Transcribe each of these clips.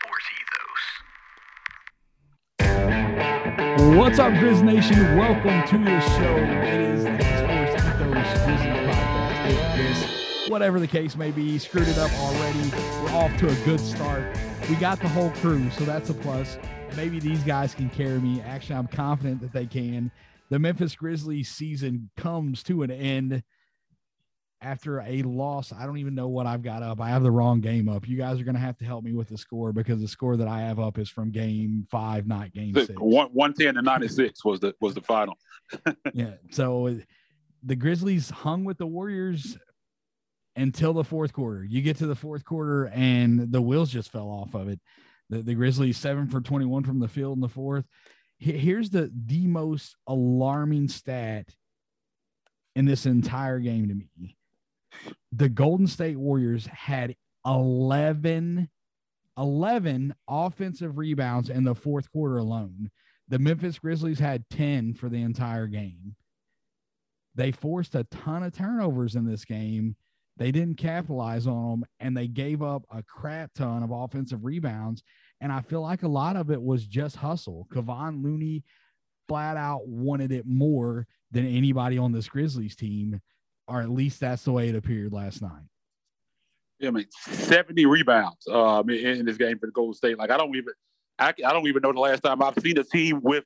What's up, Grizz Nation? Welcome to the show. It is the Sports Ethos Grizzlies podcast. If this, whatever the case may be, screwed it up already, we're off to a good start. We got the whole crew, so that's a plus. Maybe these guys can carry me. Actually, I'm confident that they can. The Memphis Grizzlies season comes to an end after a loss. I don't even know what I've got up. I have the wrong game up. You guys are going to have to help me with the score because the score that I have up is from game 5, not game 6. 110-96 was the final. Yeah. So the Grizzlies hung with the Warriors until the fourth quarter. You get to the fourth quarter and the wheels just fell off of it. The Grizzlies 7 for 21 from the field in the fourth. Here's the most alarming stat in this entire game to me. The Golden State Warriors had 11 offensive rebounds in the fourth quarter alone. The Memphis Grizzlies had 10 for the entire game. They forced a ton of turnovers in this game. They didn't capitalize on them, and they gave up a crap ton of offensive rebounds. And I feel like a lot of it was just hustle. Kevon Looney flat out wanted it more than anybody on this Grizzlies team, or at least that's the way it appeared last night. Yeah, I mean, 70 rebounds in this game for the Golden State. Like I don't even know the last time I've seen a team with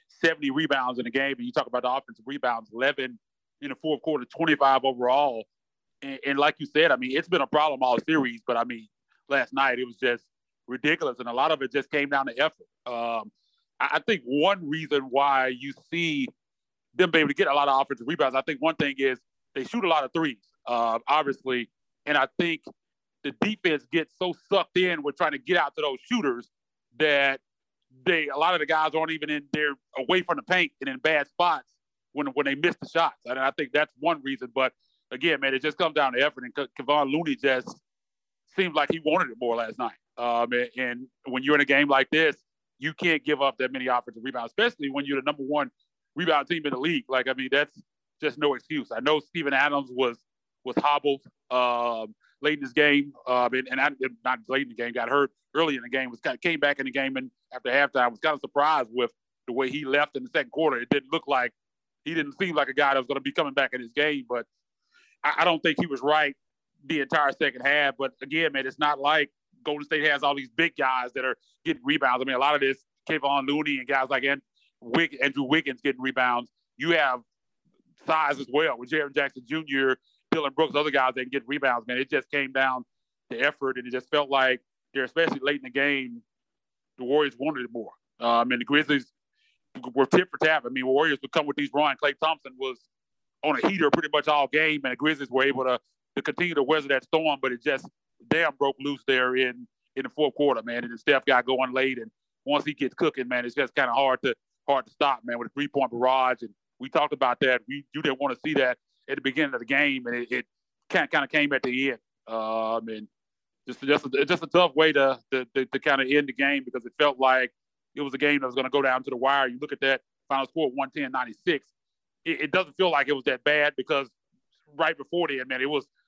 70 rebounds in a game. And you talk about the offensive rebounds, 11 in the fourth quarter, 25 overall. And like you said, I mean, it's been a problem all series. But I mean, last night it was just ridiculous, and a lot of it just came down to effort. I think one reason why you see them be able to get a lot of offensive rebounds, I think one thing is they shoot a lot of threes, obviously. And I think the defense gets so sucked in with trying to get out to those shooters that a lot of the guys aren't even in there away from the paint and in bad spots when they miss the shots. And I think that's one reason. But again, man, it just comes down to effort. And Kevon Looney just seemed like he wanted it more last night. And when you're in a game like this, you can't give up that many offensive rebounds, especially when you're the number one rebound team in the league. Like, I mean, that's just no excuse. I know Steven Adams was hobbled late in this game, and not late in the game, got hurt early in the game. Came back in the game, and after halftime, was kind of surprised with the way he left in the second quarter. It didn't seem like a guy that was going to be coming back in his game. But I don't think he was right the entire second half. But again, man, it's not like Golden State has all these big guys that are getting rebounds. I mean, a lot of this Kevon Looney and guys like Andrew Wiggins getting rebounds. You have size as well with Jaren Jackson Jr., Dillon Brooks, other guys that can get rebounds, man. It just came down to effort, and it just felt like especially late in the game, the Warriors wanted it more. And the Grizzlies were tip for tap. I mean, Warriors would come with these runs. Klay Thompson was on a heater pretty much all game, and the Grizzlies were able to continue to weather that storm, but it just broke loose there in the fourth quarter, man. And then Steph got going late, and once he gets cooking, man, it's just kind of hard to stop, man, with a 3-point barrage. And we talked about that. You didn't want to see that at the beginning of the game, and it kind of came at the end. And just a tough way to kind of end the game, because it felt like it was a game that was going to go down to the wire. You look at that final score, 110-96. It doesn't feel like it was that bad, because right before then, man,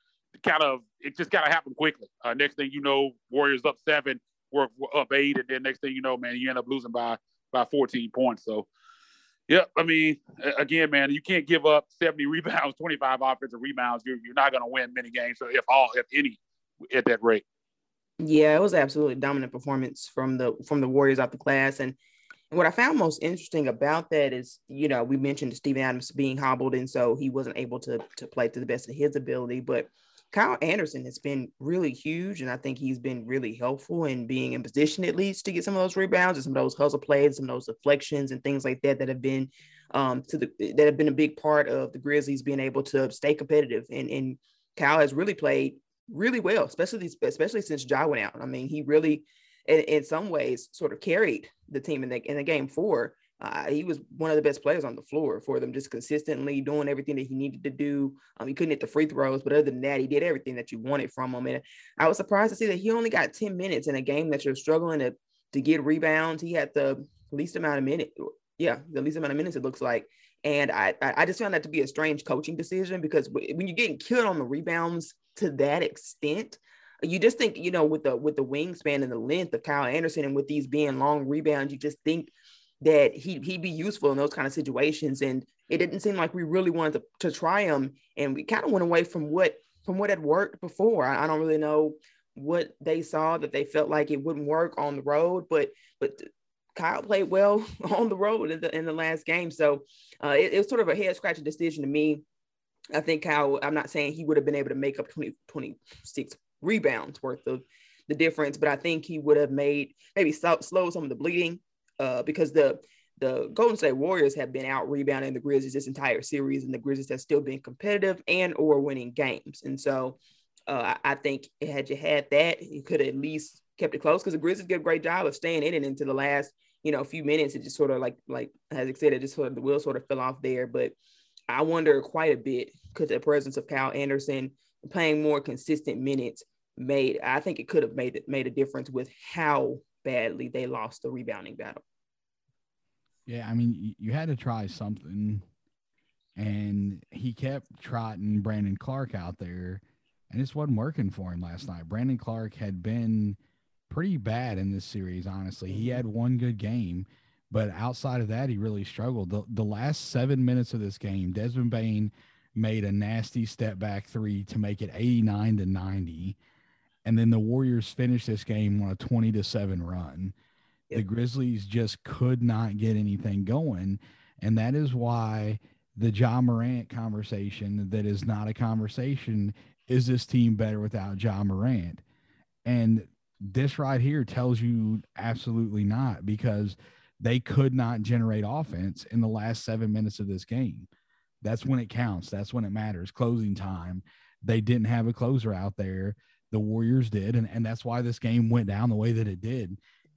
it just kind of happened quickly. Next thing you know, Warriors up 7, we're up 8, and then next thing you know, man, you end up losing by 14 points. So, yeah, I mean, again, man, you can't give up 70 rebounds, 25 offensive rebounds. You're not going to win many games, so if any, at that rate. Yeah, it was absolutely dominant performance from the Warriors out the glass. And what I found most interesting about that is, we mentioned Steven Adams being hobbled, and so he wasn't able to play to the best of his ability. But Kyle Anderson has been really huge, and I think he's been really helpful in being in position at least to get some of those rebounds and some of those hustle plays, some of those deflections and things like that that have been that have been a big part of the Grizzlies being able to stay competitive. And Kyle has really played really well, especially since Ja went out. I mean, he really, in some ways, sort of carried the team in the game 4. He was one of the best players on the floor for them, just consistently doing everything that he needed to do. He couldn't hit the free throws, but other than that, he did everything that you wanted from him. And I was surprised to see that he only got 10 minutes in a game that you're struggling to get rebounds. He had the least amount of minutes. Yeah, the least amount of minutes, it looks like. And I just found that to be a strange coaching decision, because when you're getting killed on the rebounds to that extent, You just think, with the wingspan and the length of Kyle Anderson, and with these being long rebounds, you just think that he'd be useful in those kind of situations. And it didn't seem like we really wanted to try him, and we kind of went away from what had worked before. I don't really know what they saw that they felt like it wouldn't work on the road, but Kyle played well on the road in the last game. So it was sort of a head scratching decision to me. I think Kyle, I'm not saying he would have been able to make up 26 rebounds worth of the difference, but I think he would have maybe slowed some of the bleeding because the Golden State Warriors have been out rebounding the Grizzlies this entire series, and the Grizzlies have still been competitive and or winning games. And so I think had you had that, you could have at least kept it close, because the Grizzlies did a great job of staying in it into the last, few minutes. It just sort of like as I said, it just sort of, the wheel sort of fell off there. But I wonder quite a bit, because the presence of Kyle Anderson playing more consistent minutes I think it could have made a difference with how badly they lost the rebounding battle. Yeah, I mean, you had to try something, and he kept trotting Brandon Clarke out there, and this wasn't working for him last night. Brandon Clarke had been pretty bad in this series, honestly. He had one good game, but outside of that, he really struggled. The last 7 minutes of this game, Desmond Bane made a nasty step back three to make it 89-90. And then the Warriors finished this game on a 20-7 run. Yep. The Grizzlies just could not get anything going. And that is why the Ja Morant conversation that is not a conversation, is this team better without Ja Morant? And this right here tells you absolutely not, because they could not generate offense in the last 7 minutes of this game. That's when it counts. That's when it matters. Closing time. They didn't have a closer out there. The Warriors did, and that's why this game went down the way that it did.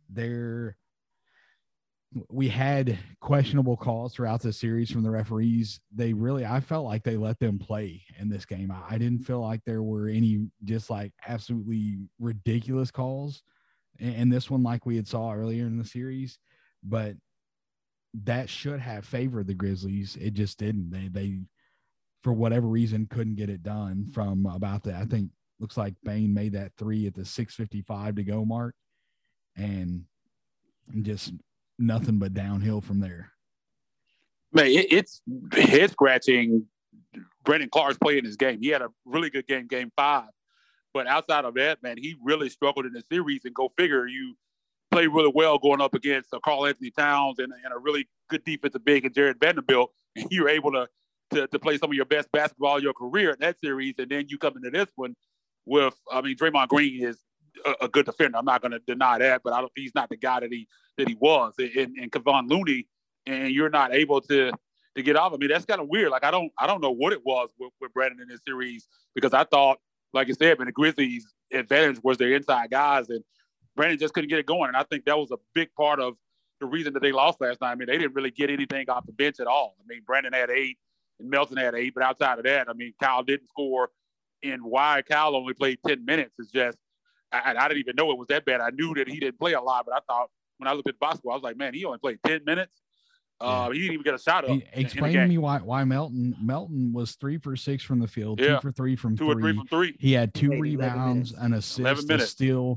We had questionable calls throughout the series from the referees. I felt like they let them play in this game. I didn't feel like there were any just like absolutely ridiculous calls in this one like we had saw earlier in the series, but that should have favored the Grizzlies. It just didn't. They for whatever reason couldn't get it done from about the, I think, looks like Bane made that three at the 6:55 to go mark, and just nothing but downhill from there. Man, it's head scratching. Brandon Clarke's playing his game. He had a really good game 5, but outside of that, man, he really struggled in the series. And go figure, you play really well going up against Karl Anthony Towns and a really good defensive big and Jared Vanderbilt, and you're able to play some of your best basketball of your career in that series, and then you come into this one with, Draymond Green is a good defender. I'm not going to deny that, but he's not the guy that he was. And Kevon Looney, and you're not able to get off. I mean, that's kind of weird. Like, I don't know what it was with Brandon in this series, because I thought, like you said, man, the Grizzlies' advantage was their inside guys, and Brandon just couldn't get it going. And I think that was a big part of the reason that they lost last night. I mean, they didn't really get anything off the bench at all. I mean, Brandon had 8 and Melton had 8, but outside of that, I mean, Kyle didn't score. And why Kyle only played 10 minutes is just, I didn't even know it was that bad. I knew that he didn't play a lot, but I thought when I looked at the basketball, I was like, man, he only played 10 minutes. He didn't even get a shot up. Explain to me why Melton was 3 for 6 from the field, 2 for 3 from 2 or 3 from 3. He had 2 rebounds, an assist, a steal.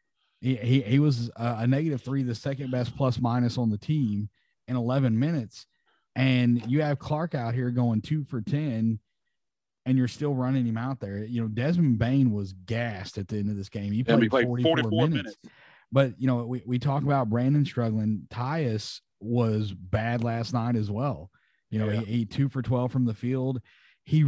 He was a -3, the second best plus minus on the team in 11 minutes. And you have Clarke out here going 2 for 10. And you're still running him out there. Desmond Bane was gassed at the end of this game. He played 44 minutes. But, we talk about Brandon struggling. Tyus was bad last night as well. He 2 for 12 from the field. He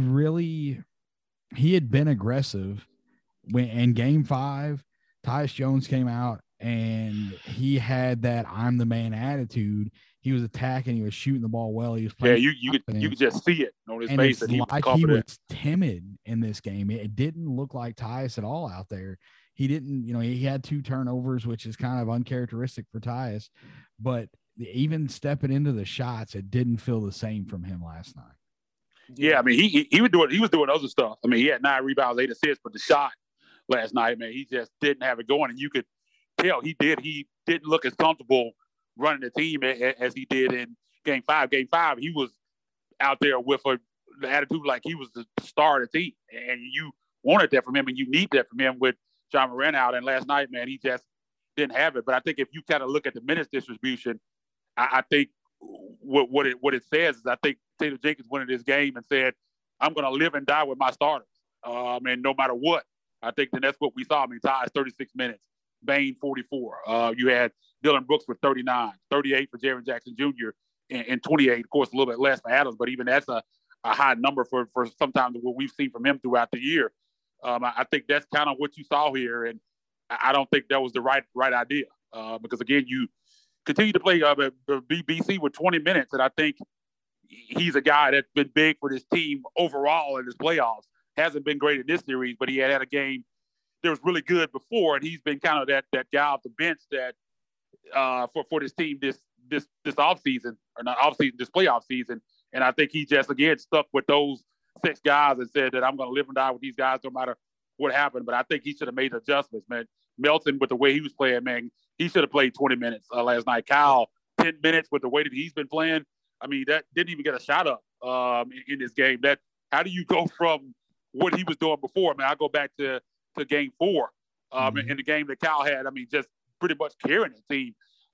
had been aggressive. In game 5, Tyus Jones came out and he had that I'm the man attitude. He was attacking. He was shooting the ball well. He was playing. Yeah, you could just see it on his face that he was timid in this game. It didn't look like Tyus at all out there. He didn't, he had 2 turnovers, which is kind of uncharacteristic for Tyus. But even stepping into the shots, it didn't feel the same from him last night. Yeah, I mean, he was doing other stuff. I mean, he had 9 rebounds, 8 assists, but the shot last night, man, he just didn't have it going, and you could tell he didn't look as comfortable running the team as he did in game 5. Game 5, he was out there with the attitude like he was the star of the team, and you wanted that from him, and you need that from him with Ja Morant out. And last night, man, he just didn't have it. But I think if you kind of look at the minutes distribution, I think what it says is I think Taylor Jenkins went in this game and said, I'm going to live and die with my starters. And no matter what, I think then that's what we saw. I mean, Tyus 36 minutes, Bane 44. You had Dylan Brooks with 39, 38 for Jaren Jackson Jr., and 28, of course, a little bit less for Adams, but even that's a high number for sometimes what we've seen from him throughout the year. I think that's kind of what you saw here, and I don't think that was the right idea because, again, you continue to play BC with 20 minutes, and I think he's a guy that's been big for this team overall in his playoffs. Hasn't been great in this series, but he had a game that was really good before, and he's been kind of that guy off the bench that for this team this offseason, or not offseason, this playoff season. And I think he just, again, stuck with those 6 guys and said that I'm going to live and die with these guys no matter what happened. But I think he should have made adjustments, man. Melton, with the way he was playing, man, he should have played 20 minutes last night. Kyle, 10 minutes with the way that he's been playing. I mean, that didn't even get a shot up in this game. How do you go from what he was doing before? I mean, I go back to game 4 in the game that Kyle had. I mean, just pretty much carrying the team.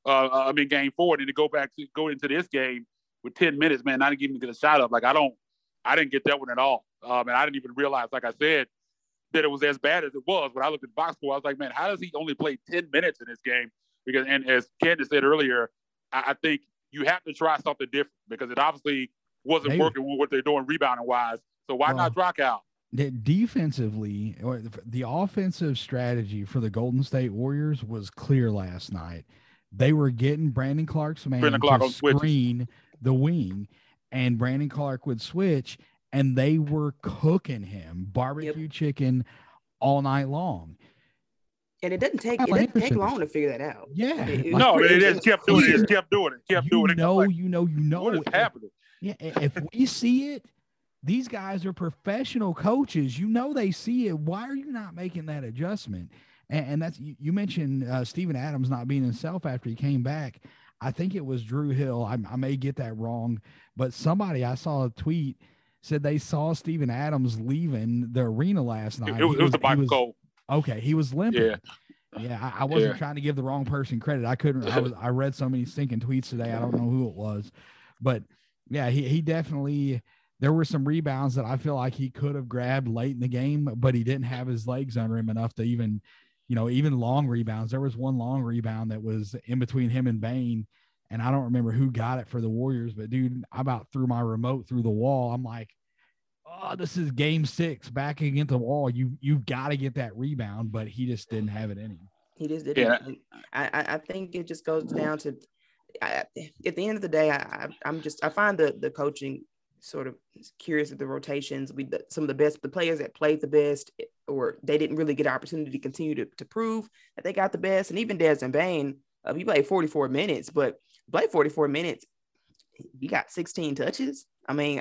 Game 4, and then to go into this game with 10 minutes, man, I didn't even get a shot up. Like, I didn't get that one at all. And I didn't even realize, like I said, that it was as bad as it was. When I looked at the box score, I was like, man, how does he only play 10 minutes in this game? Because, and as Candace said earlier, I think you have to try something different because it obviously wasn't working with what they're doing rebounding wise. So why not drop out? Defensively, or the offensive strategy for the Golden State Warriors was clear last night. They were getting Brandon Clark's man to screen the wing, and Brandon Clark would switch, and they were cooking him barbecue chicken all night long. And it didn't take long to figure that out. Yeah, they just kept doing it. Kept doing it. What is happening? Yeah, if we see it, these guys are professional coaches. They see it. Why are you not making that adjustment? And that's, you mentioned Steven Adams not being himself after he came back. I think it was Drew Hill. I may get that wrong, but somebody, I saw a tweet, said they saw Steven Adams leaving the arena last night. It was the Michael Cole. Okay, he was limping. Yeah, I wasn't trying to give the wrong person credit. I read so many stinking tweets today. I don't know who it was, but yeah, he definitely. There were some rebounds that I feel like he could have grabbed late in the game, but he didn't have his legs under him enough to even long rebounds. There was one long rebound that was in between him and Bane, and I don't remember who got it for the Warriors, but dude, I about threw my remote through the wall. I'm like, oh, this is game 6 back against the wall. You've got to get that rebound, but he just didn't have it in him. He just didn't. Yeah. I think it just goes down to, at the end of the day, I find the coaching sort of curious at the rotations. Some of the players that played the best, or they didn't really get an opportunity to continue to prove that they got the best. And even Desmond Bane, he played 44 minutes, but played 44 minutes. He got 16 touches. I mean,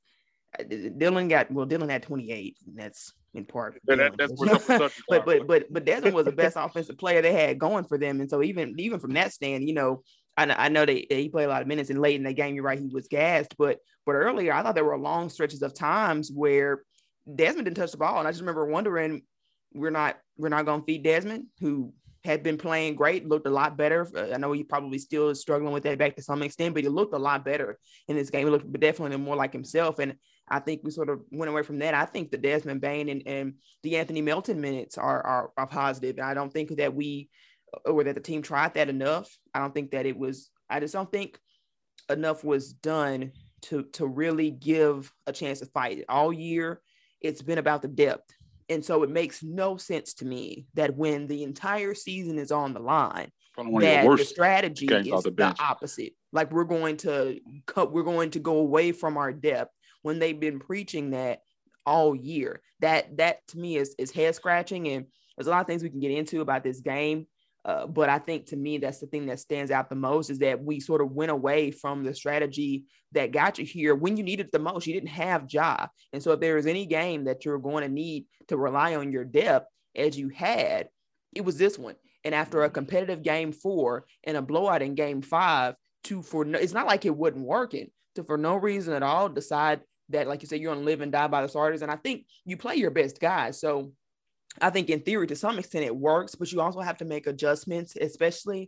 Dylan had 28. And that's in part. That's but Desmond was the best offensive player they had going for them. And so even from that stand, I know that he played a lot of minutes, and late in the game, you're right, he was gassed. But earlier, I thought there were long stretches of times where Desmond didn't touch the ball, and I just remember wondering, we're not going to feed Desmond, who had been playing great, looked a lot better. I know he probably still is struggling with that back to some extent, but he looked a lot better in this game. He looked definitely more like himself, and I think we sort of went away from that. I think the Desmond Bane and the Anthony Melton minutes are positive, and I don't think that or that the team tried that enough. I just don't think enough was done to really give a chance to fight. All year, it's been about the depth. And so it makes no sense to me that when the entire season is on the line, that the strategy is the opposite. Like we're going to go away from our depth when they've been preaching that all year. That to me is head scratching. And there's a lot of things we can get into about this game. But I think to me, that's the thing that stands out the most, is that we sort of went away from the strategy that got you here when you needed it the most. You didn't have Ja. And so if there is any game that you're going to need to rely on your depth as you had, it was this one. And after a competitive game 4 and a blowout in game 5, it's not like it wasn't working, to for no reason at all decide that, like you said, you're going to live and die by the starters. And I think you play your best guys. So I think in theory, to some extent, it works, but you also have to make adjustments, especially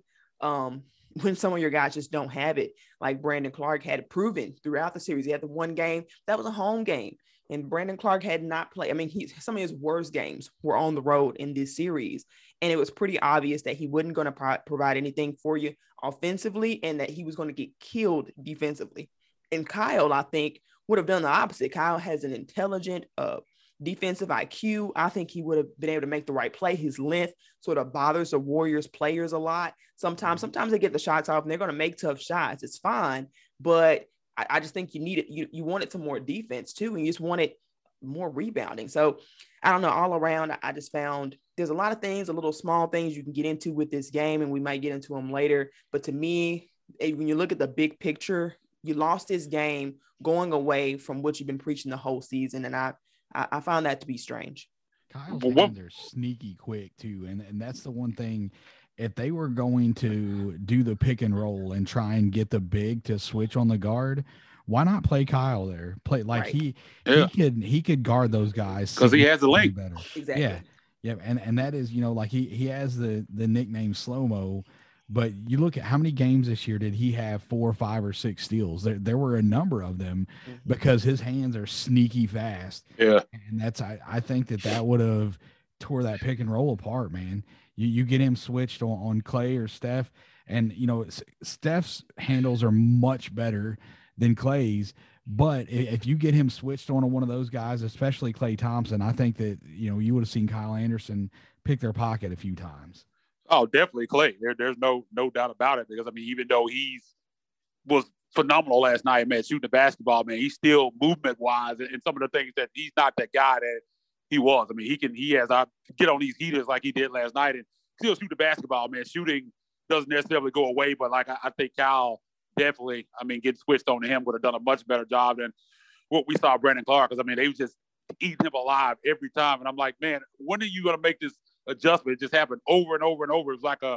when some of your guys just don't have it. Like Brandon Clarke had proven throughout the series. He had the one game that was a home game, and Brandon Clarke had not played. I mean, some of his worst games were on the road in this series, and it was pretty obvious that he wasn't going to provide anything for you offensively, and that he was going to get killed defensively. And Kyle, I think, would have done the opposite. Kyle has an intelligent, defensive IQ. I think he would have been able to make the right play. His length sort of bothers the Warriors players a lot. Sometimes they get the shots off and they're going to make tough shots. It's fine, but I just think you need it. You wanted some more defense too, and you just wanted more rebounding. So I don't know, all around, I just found there's a lot of things, a little small things you can get into with this game, and we might get into them later. But to me, when you look at the big picture, you lost this game going away from what you've been preaching the whole season. And I found that to be strange. Kyle's hands are sneaky quick too. And that's the one thing, if they were going to do the pick and roll and try and get the big to switch on the guard, why not play Kyle there? Play like right. he could guard those guys because he has the length better. Exactly. Yeah. And that is, like he has the nickname Slow-Mo. But you look at how many games this year did he have 4, 5, or 6 steals? There were a number of them because his hands are sneaky fast. Yeah. And that's I think that would have tore that pick and roll apart, man. You get him switched on Clay or Steph, and Steph's handles are much better than Clay's. But if you get him switched on one of those guys, especially Klay Thompson, I think that you would have seen Kyle Anderson pick their pocket a few times. Oh, definitely Clay. There's no doubt about it, because I mean, even though was phenomenal last night, man, shooting the basketball, man, he's still movement wise and some of the things that he's not that guy that he was. I mean, he has get on these heaters like he did last night and still shoot the basketball, man. Shooting doesn't necessarily go away, but like I think Kyle definitely, I mean, getting switched on to him would have done a much better job than what we saw Brandon Clarke. Because I mean, they was just eating him alive every time, and I'm like, man, when are you going to make this adjustment? It just happened over and over and over. It's like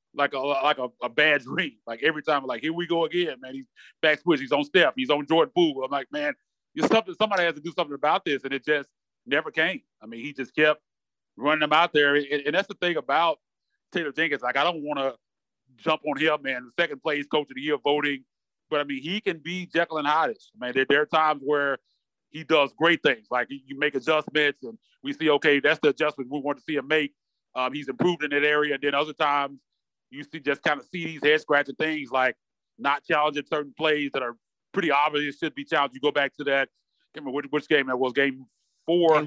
a bad dream. Like every time, like, here we go again, man. He's back switch. He's on Steph. He's on Jordan Poole. I'm like, man, somebody has to do something about this, and it just never came. I mean, he just kept running them out there, and that's the thing about Taylor Jenkins. Like, I don't want to jump on him, man. Second place Coach of the Year voting, but I mean, he can be Jekyll and Hyde. Man, there are times where he does great things. Like, you make adjustments, and we see, okay, that's the adjustment we want to see him make. He's improved in that area. And then other times you just kind of see these head scratching things, like not challenging certain plays that are pretty obvious should be challenged. You go back to that, I can't remember which game that was, game 4.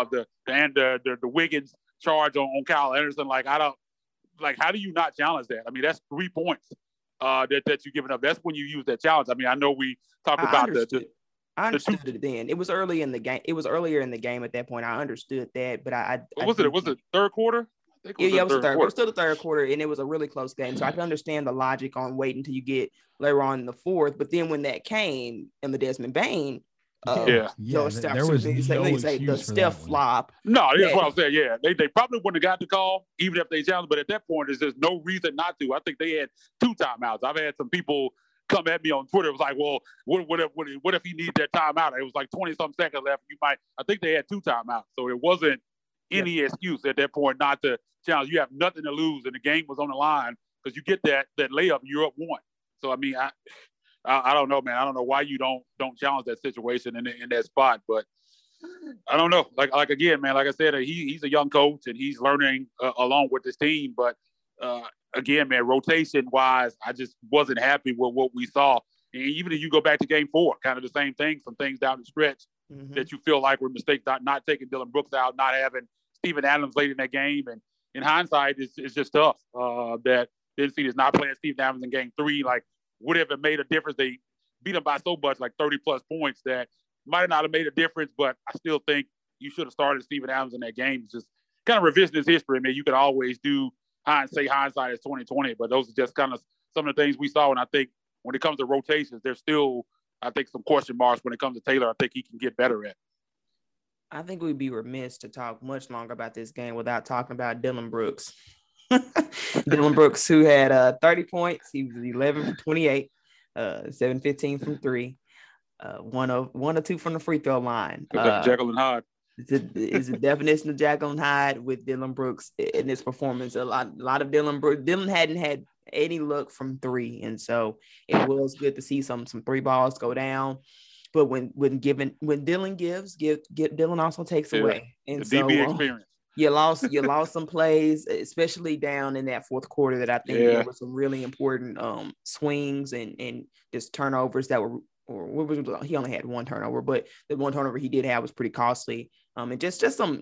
The Wiggins charge on Kyle Anderson. Like, how do you not challenge that? I mean, that's 3 points that you're giving up. That's when you use that challenge. I mean, I know we talked about I understood it then. It was early in the game. It was earlier in the game at that point. I understood that, but was it third quarter? It was third. It was still the third quarter, and it was a really close game. So I can understand the logic on waiting until you get later on in the fourth. But then when that came in the Desmond Bain, there was no the Steph flop. No, that's what I'm saying. Yeah, they probably wouldn't have got the call even if they challenged. But at that point, there's just no reason not to. I think they had 2 timeouts. I've had some people come at me on Twitter. It was like, well, what if he needs that timeout? It was like 20-some seconds left. I think they had 2 timeouts. So it wasn't any excuse at that point not to challenge. You have nothing to lose, and the game was on the line because you get that layup, and you're up 1. So I mean, I don't know, man. I don't know why you don't challenge that situation in that spot, but I don't know. Like again, man. Like I said, he's a young coach and he's learning along with this team. But again, man, rotation wise, I just wasn't happy with what we saw. And even if you go back to game 4, kind of the same thing. Some things down the stretch that you feel like were mistakes. Not taking Dillon Brooks out, not having Steven Adams late in that game, and in hindsight, it's just tough that didn't see this not playing Steven Adams in game 3. Like, would have made a difference. They beat them by so much, like 30-plus points, that might not have made a difference, but I still think you should have started Steven Adams in that game. It's just kind of revisionist history. I mean, you can always do hindsight is 2020, but those are just kind of some of the things we saw. And I think when it comes to rotations, there's still, I think, some question marks when it comes to Taylor. I think he can get better at. I think we'd be remiss to talk much longer about this game without talking about Dillon Brooks. Dillon Brooks, who had 30 points. He was 11 for 28, 7-15 from 3, 1 of 2 from the free throw line. Jekyll and Hyde. is the definition of Jekyll and Hyde with Dillon Brooks in this performance. A lot of Dillon Brooks. Dillon hadn't had any luck from three, and so it was good to see some three balls go down. But when Dillon gives, Dillon also takes away. And the so DB experience. You lost some plays, especially down in that fourth quarter, that I think there were some really important swings and just turnovers that were. He only had one turnover, but the one turnover he did have was pretty costly. And just some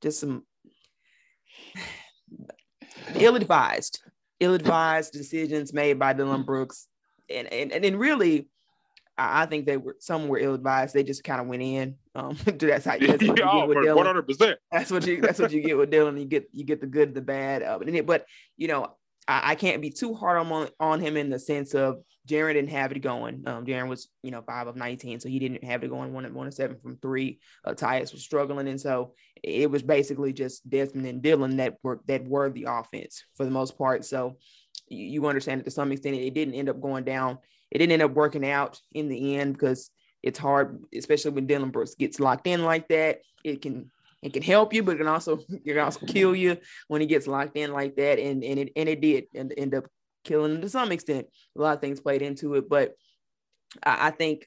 ill-advised decisions made by Dillon Brooks, and really, I think some were ill-advised. They just kind of went in. That's what you get with Dillon. 100%. That's what you get with Dillon. You get the good, the bad of it. But I can't be too hard on him in the sense of Jaren didn't have it going. Jaren was 5 of 19, so he didn't have it going. 1 of 7 from 3. Tyus was struggling, and so it was basically just Desmond and Dillon that were the offense for the most part. So you understand that to some extent it didn't end up going down. It didn't end up working out in the end because it's hard, especially when Dillon Brooks gets locked in like that. It can help you, but it can also kill you when he gets locked in like that. And it did end up killing him to some extent. A lot of things played into it, but I think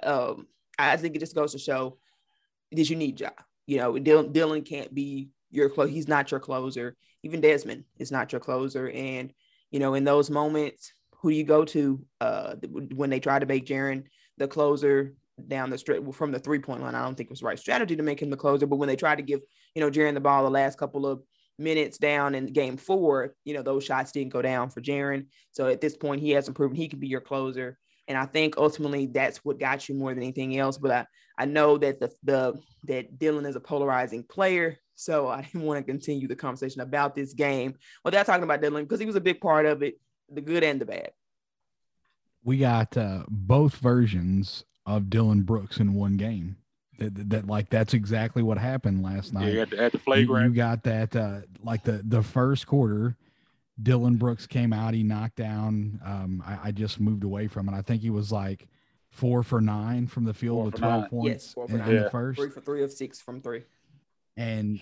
it just goes to show that you need Ja. Dillon can't be your closer. He's not your closer. Even Desmond is not your closer. And in those moments, who do you go to when they try to make Jaren the closer down the stretch from the 3-point line? I don't think it was the right strategy to make him the closer, but when they tried to give, Jaren the ball the last couple of minutes down in game 4, those shots didn't go down for Jaren. So at this point, he hasn't proven he can be your closer. And I think ultimately that's what got you more than anything else. But I know that that Dillon is a polarizing player. So I didn't want to continue the conversation about this game without talking about Dillon because he was a big part of it, the good and the bad. We got both versions of Dillon Brooks in one game. That's exactly what happened last night. Yeah, at the flagrant. You got that the first quarter, Dillon Brooks came out. He knocked down. I just moved away from it. I think he was 4 for 9 from the field with 12 points in the first. 3 for 3 of 6 from 3. And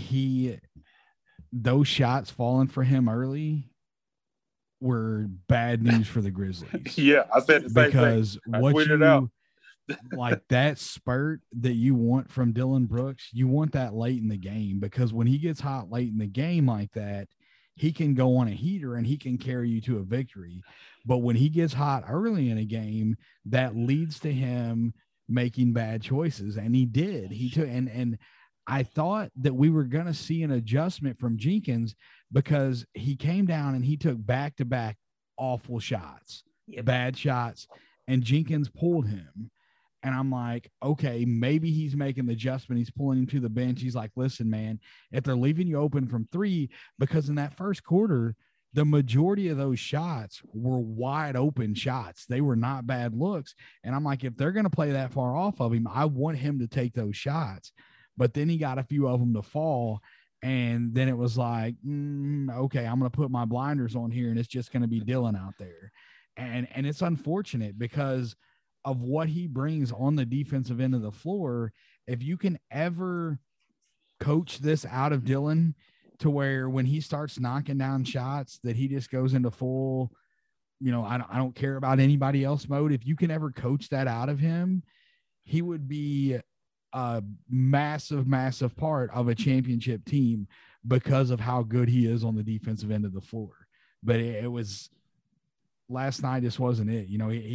those shots falling for him early were bad news for the Grizzlies. Yeah, I said the same because thing. What you that spurt that you want from Dillon Brooks, you want that late in the game, because when he gets hot late in the game like that, he can go on a heater and he can carry you to a victory. But when he gets hot early in a game, that leads to him making bad choices. And he did. He took and I thought that we were going to see an adjustment from Jenkins because he came down and he took back-to-back awful shots, bad shots, and Jenkins pulled him. And I'm like, okay, maybe he's making the adjustment. He's pulling him to the bench. He's like, listen, man, if they're leaving you open from 3, because in that first quarter, the majority of those shots were wide open shots. They were not bad looks. And I'm like, if they're going to play that far off of him, I want him to take those shots. But then he got a few of them to fall. And then it was like, okay, I'm going to put my blinders on here and it's just going to be Dillon out there. And it's unfortunate because of what he brings on the defensive end of the floor. If you can ever coach this out of Dillon to where when he starts knocking down shots that he just goes into full, I don't care about anybody else mode. If you can ever coach that out of him, he would be a massive, massive part of a championship team because of how good he is on the defensive end of the floor. But it was last night. Just wasn't it.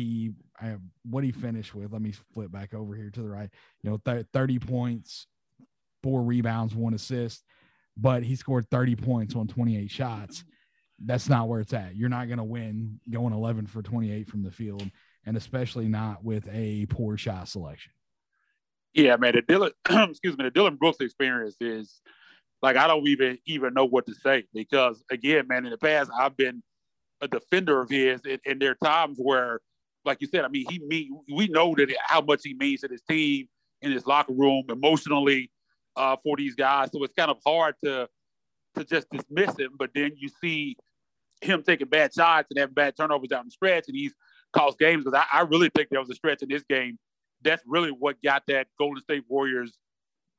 What he finished with, let me flip back over here to the right, 30 points, 4 rebounds, 1 assist, but he scored 30 points on 28 shots. That's not where it's at. You're not going to win going 11 for 28 from the field, and especially not with a poor shot selection. Yeah, man, the Dillon Brooks experience is I don't even know what to say, because again, man, in the past, I've been a defender of his, and there are times where, like you said, we know that how much he means to his team in his locker room emotionally for these guys. So it's kind of hard to just dismiss him. But then you see him taking bad shots and having bad turnovers down the stretch, and he's cost games. Because I really think there was a stretch in this game. That's really what got that Golden State Warriors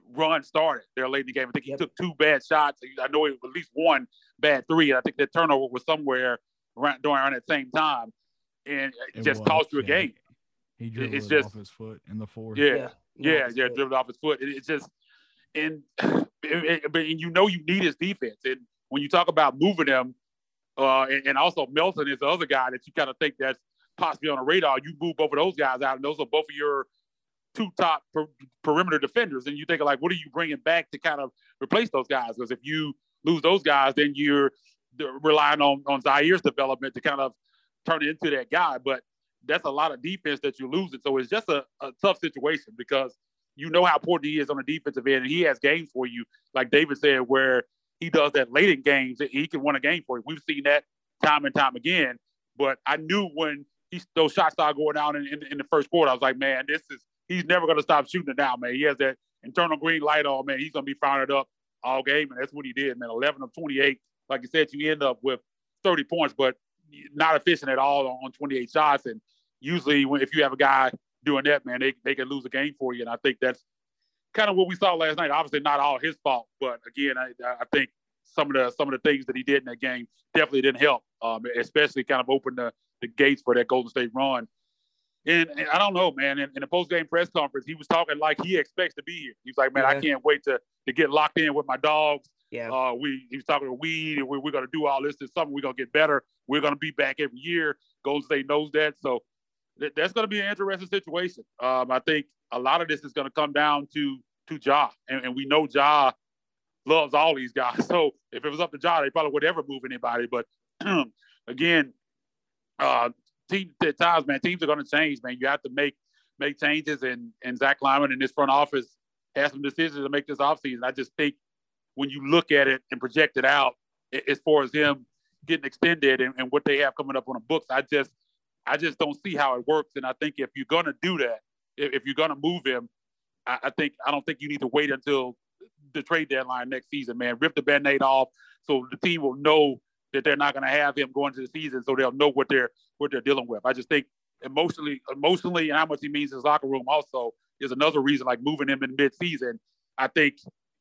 run started there late in the game. I think he took 2 bad shots. I know it was at least 1 bad 3, and I think that turnover was somewhere around that same time, and it just cost you a game. He dribbled it off his foot in the 4th. Dribbled off his foot. It's just, and you know you need his defense. And when you talk about moving him, and also Melton is the other guy that you kind of think that's possibly on the radar. You move both of those guys out, and those are both of your 2 top perimeter defenders. And you think, like, what are you bringing back to kind of replace those guys? Because if you lose those guys, then you're relying on Zaire's development to kind of turn into that guy. But that's a lot of defense that you're losing. So it's just a tough situation because you know how important he is on the defensive end, and he has games for you, like David said, where he does that late in games that he can win a game for you. We've seen that time and time again. But I knew when those shots started going down in the first quarter, I was like, man, he's never going to stop shooting it now, man. He has that internal green light on, man. He's going to be firing it up all game, and that's what he did, man. 11 of 28. Like you said, you end up with 30 points, but not efficient at all on 28 shots. And usually if you have a guy doing that, man, they can lose a game for you. And I think that's kind of what we saw last night. Obviously not all his fault, but again, I think some of the things that he did in that game definitely didn't help, especially kind of open the gates for that Golden State run. And I don't know, man, in the post-game press conference, he was talking like he expects to be here. He's like, man, I can't wait to get locked in with my dogs. Yeah. He was talking to Weed, and we're going to do all this. This summer we're going to get better. We're going to be back every year. Golden State knows that. So that's going to be an interesting situation. I think a lot of this is going to come down to Ja. And we know Ja loves all these guys. So if it was up to Ja, they probably would never move anybody. But again, at times, man, teams are going to change, man. You have to make changes, and Zach Kleiman and this front office has some decisions to make this offseason. I just think when you look at it and project it out as far as him getting extended and what they have coming up on the books, I just don't see how it works. And I think if you're going to do that, if you're going to move him, I don't think you need to wait until the trade deadline next season, man. Rip the Band-Aid off so the team will know that they're not going to have him going into the season, so they'll know what they're dealing with. I just think emotionally, and how much he means in his locker room also is another reason, like moving him in mid-season, I think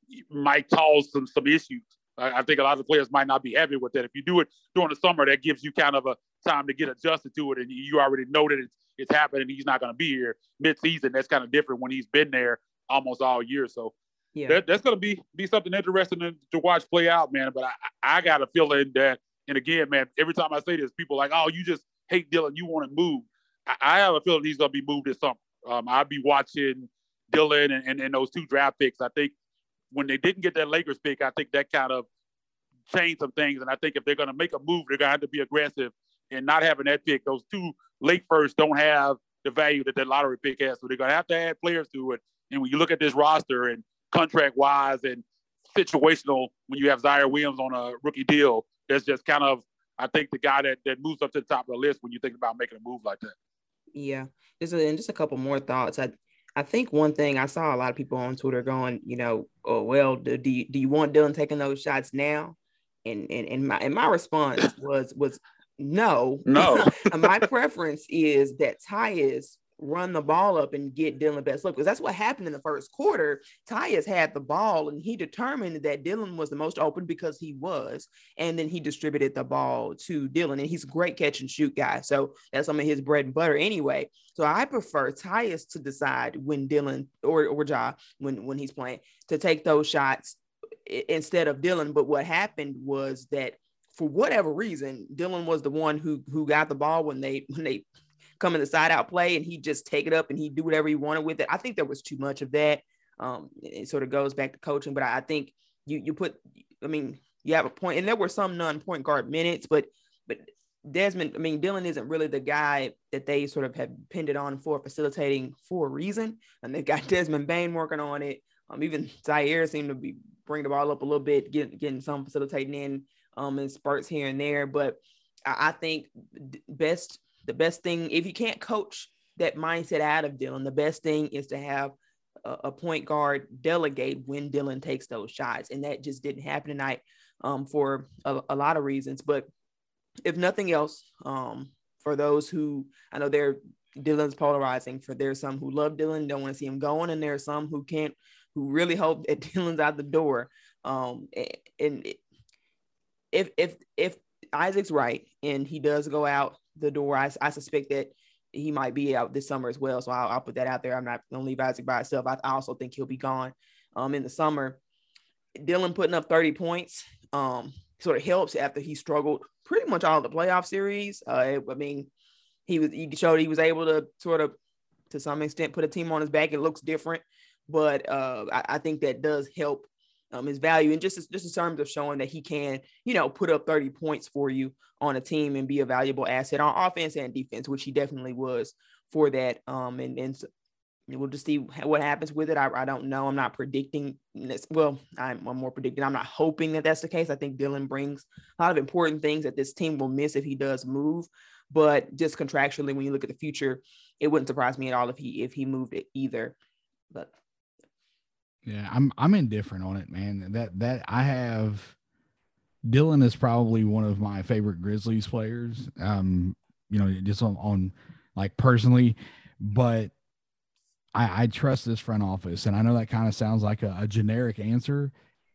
might cause some issues. I think a lot of players might not be happy with that. If you do it during the summer, that gives you kind of a time to get adjusted to it, and you already know that it's happening. He's not going to be here mid-season. That's kind of different when he's been there almost all year. So that's going to be something interesting to watch play out, man. But I got a feeling that, and again, man, every time I say this, people are like, oh, you just hate Dillon, you want to move. I have a feeling he's going to be moved this summer. I'll be watching Dillon and those 2 draft picks. I think when they didn't get that Lakers pick, I think that kind of changed some things. And I think if they're going to make a move, they're going to have to be aggressive. And not having that pick, those 2 late firsts don't have the value that lottery pick has. So they're going to have to add players to it. And when you look at this roster and contract-wise and situational, when you have Zaire Williams on a rookie deal, that's just kind of, I think, the guy that moves up to the top of the list when you think about making a move like that. Yeah. Just a couple more thoughts. I think one thing I saw a lot of people on Twitter going, oh, well, do you want Dillon taking those shots now? And my response was no. My preference is that Tyus run the ball up and get Dillon best look, because that's what happened in the first quarter. Tyus had the ball and he determined that Dillon was the most open because he was, and then he distributed the ball to Dillon, and he's a great catch and shoot guy. So that's some of his bread and butter anyway. So I prefer Tyus to decide when Dillon or Ja, when he's playing, to take those shots instead of Dillon. But what happened was that for whatever reason, Dillon was the one who got the ball when they come in the side out play, and he just take it up and he do whatever he wanted with it. I think there was too much of that. It sort of goes back to coaching, but I think you have a point, and there were some non-point guard minutes, but Dillon isn't really the guy that they sort of have pinned it on for facilitating for a reason. And they've got Desmond Bane working on it. Even Zaire seemed to be bringing the ball up a little bit, getting some facilitating in spurts here and there. But I think the best thing, if you can't coach that mindset out of Dillon, the best thing is to have a point guard delegate when Dillon takes those shots. And that just didn't happen tonight for a lot of reasons. But if nothing else, for those who, I know Dillon's polarizing, there's some who love Dillon, don't want to see him going, and there are some who who really hope that Dillon's out the door. And if Isaac's right and he does go out the door, I suspect that he might be out this summer as well. So I'll put that out there. I'm not going to leave Isaac by himself. I also think he'll be gone in the summer. Dillon putting up 30 points sort of helps after he struggled pretty much all the playoff series. I mean, he showed he was able to sort of, to some extent, put a team on his back. It looks different, but I think that does help his value, and just in terms of showing that he can, put up 30 points for you on a team and be a valuable asset on offense and defense, which he definitely was for that. And we'll just see what happens with it. I don't know. I'm not predicting this. Well, I'm more predicting. I'm not hoping that that's the case. I think Dillon brings a lot of important things that this team will miss if he does move. But just contractually, when you look at the future, it wouldn't surprise me at all if he moved it either. But yeah, I'm indifferent on it, man. That I have. Dillon is probably one of my favorite Grizzlies players. Just on like personally, but I trust this front office, and I know that kind of sounds like a generic answer,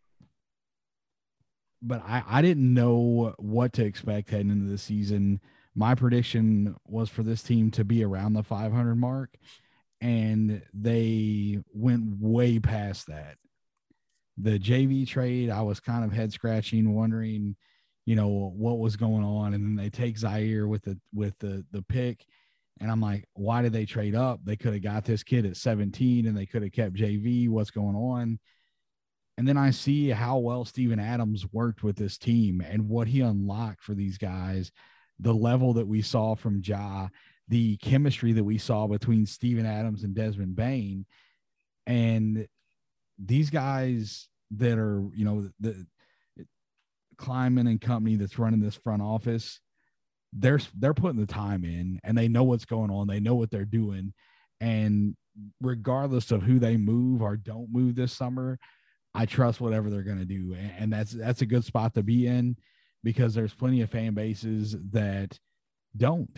but I didn't know what to expect heading into the season. My prediction was for this team to be around the 500 mark, and they went way past that. The JV trade, I was kind of head scratching, wondering, what was going on. And then they take Zaire with the pick. And I'm like, why did they trade up? They could have got this kid at 17 and they could have kept JV. What's going on? And then I see how well Steven Adams worked with this team and what he unlocked for these guys, the level that we saw from Ja, the chemistry that we saw between Steven Adams and Desmond Bane. And these guys that are, the Kleiman and company that's running this front office, they're putting the time in and they know what's going on. They know what they're doing. And regardless of who they move or don't move this summer, I trust whatever they're going to do. And that's a good spot to be in, because there's plenty of fan bases that don't,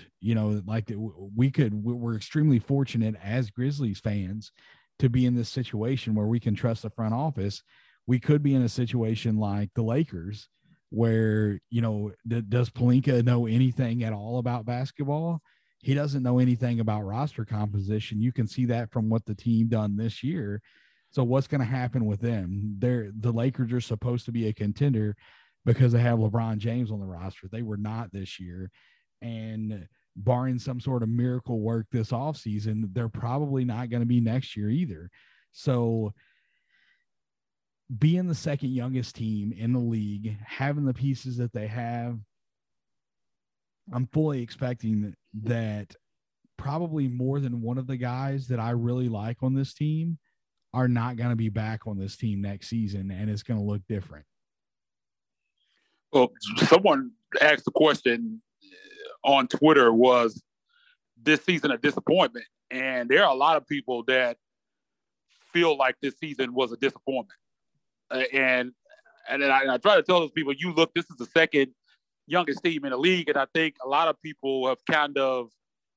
we're extremely fortunate as Grizzlies fans to be in this situation where we can trust the front office. We could be in a situation like the Lakers where, does Pelinka know anything at all about basketball? He doesn't know anything about roster composition. You can see that from what the team done this year. So what's going to happen with them? The Lakers are supposed to be a contender because they have LeBron James on the roster. They were not this year. And barring some sort of miracle work this offseason, they're probably not going to be next year either. So being the second youngest team in the league, having the pieces that they have, I'm fully expecting that probably more than one of the guys that I really like on this team are not going to be back on this team next season, and it's going to look different. Well, someone asked the question on Twitter, was this season a disappointment? And there are a lot of people that feel like this season was a disappointment. And then I try to tell those people, this is the second youngest team in the league. And I think a lot of people have kind of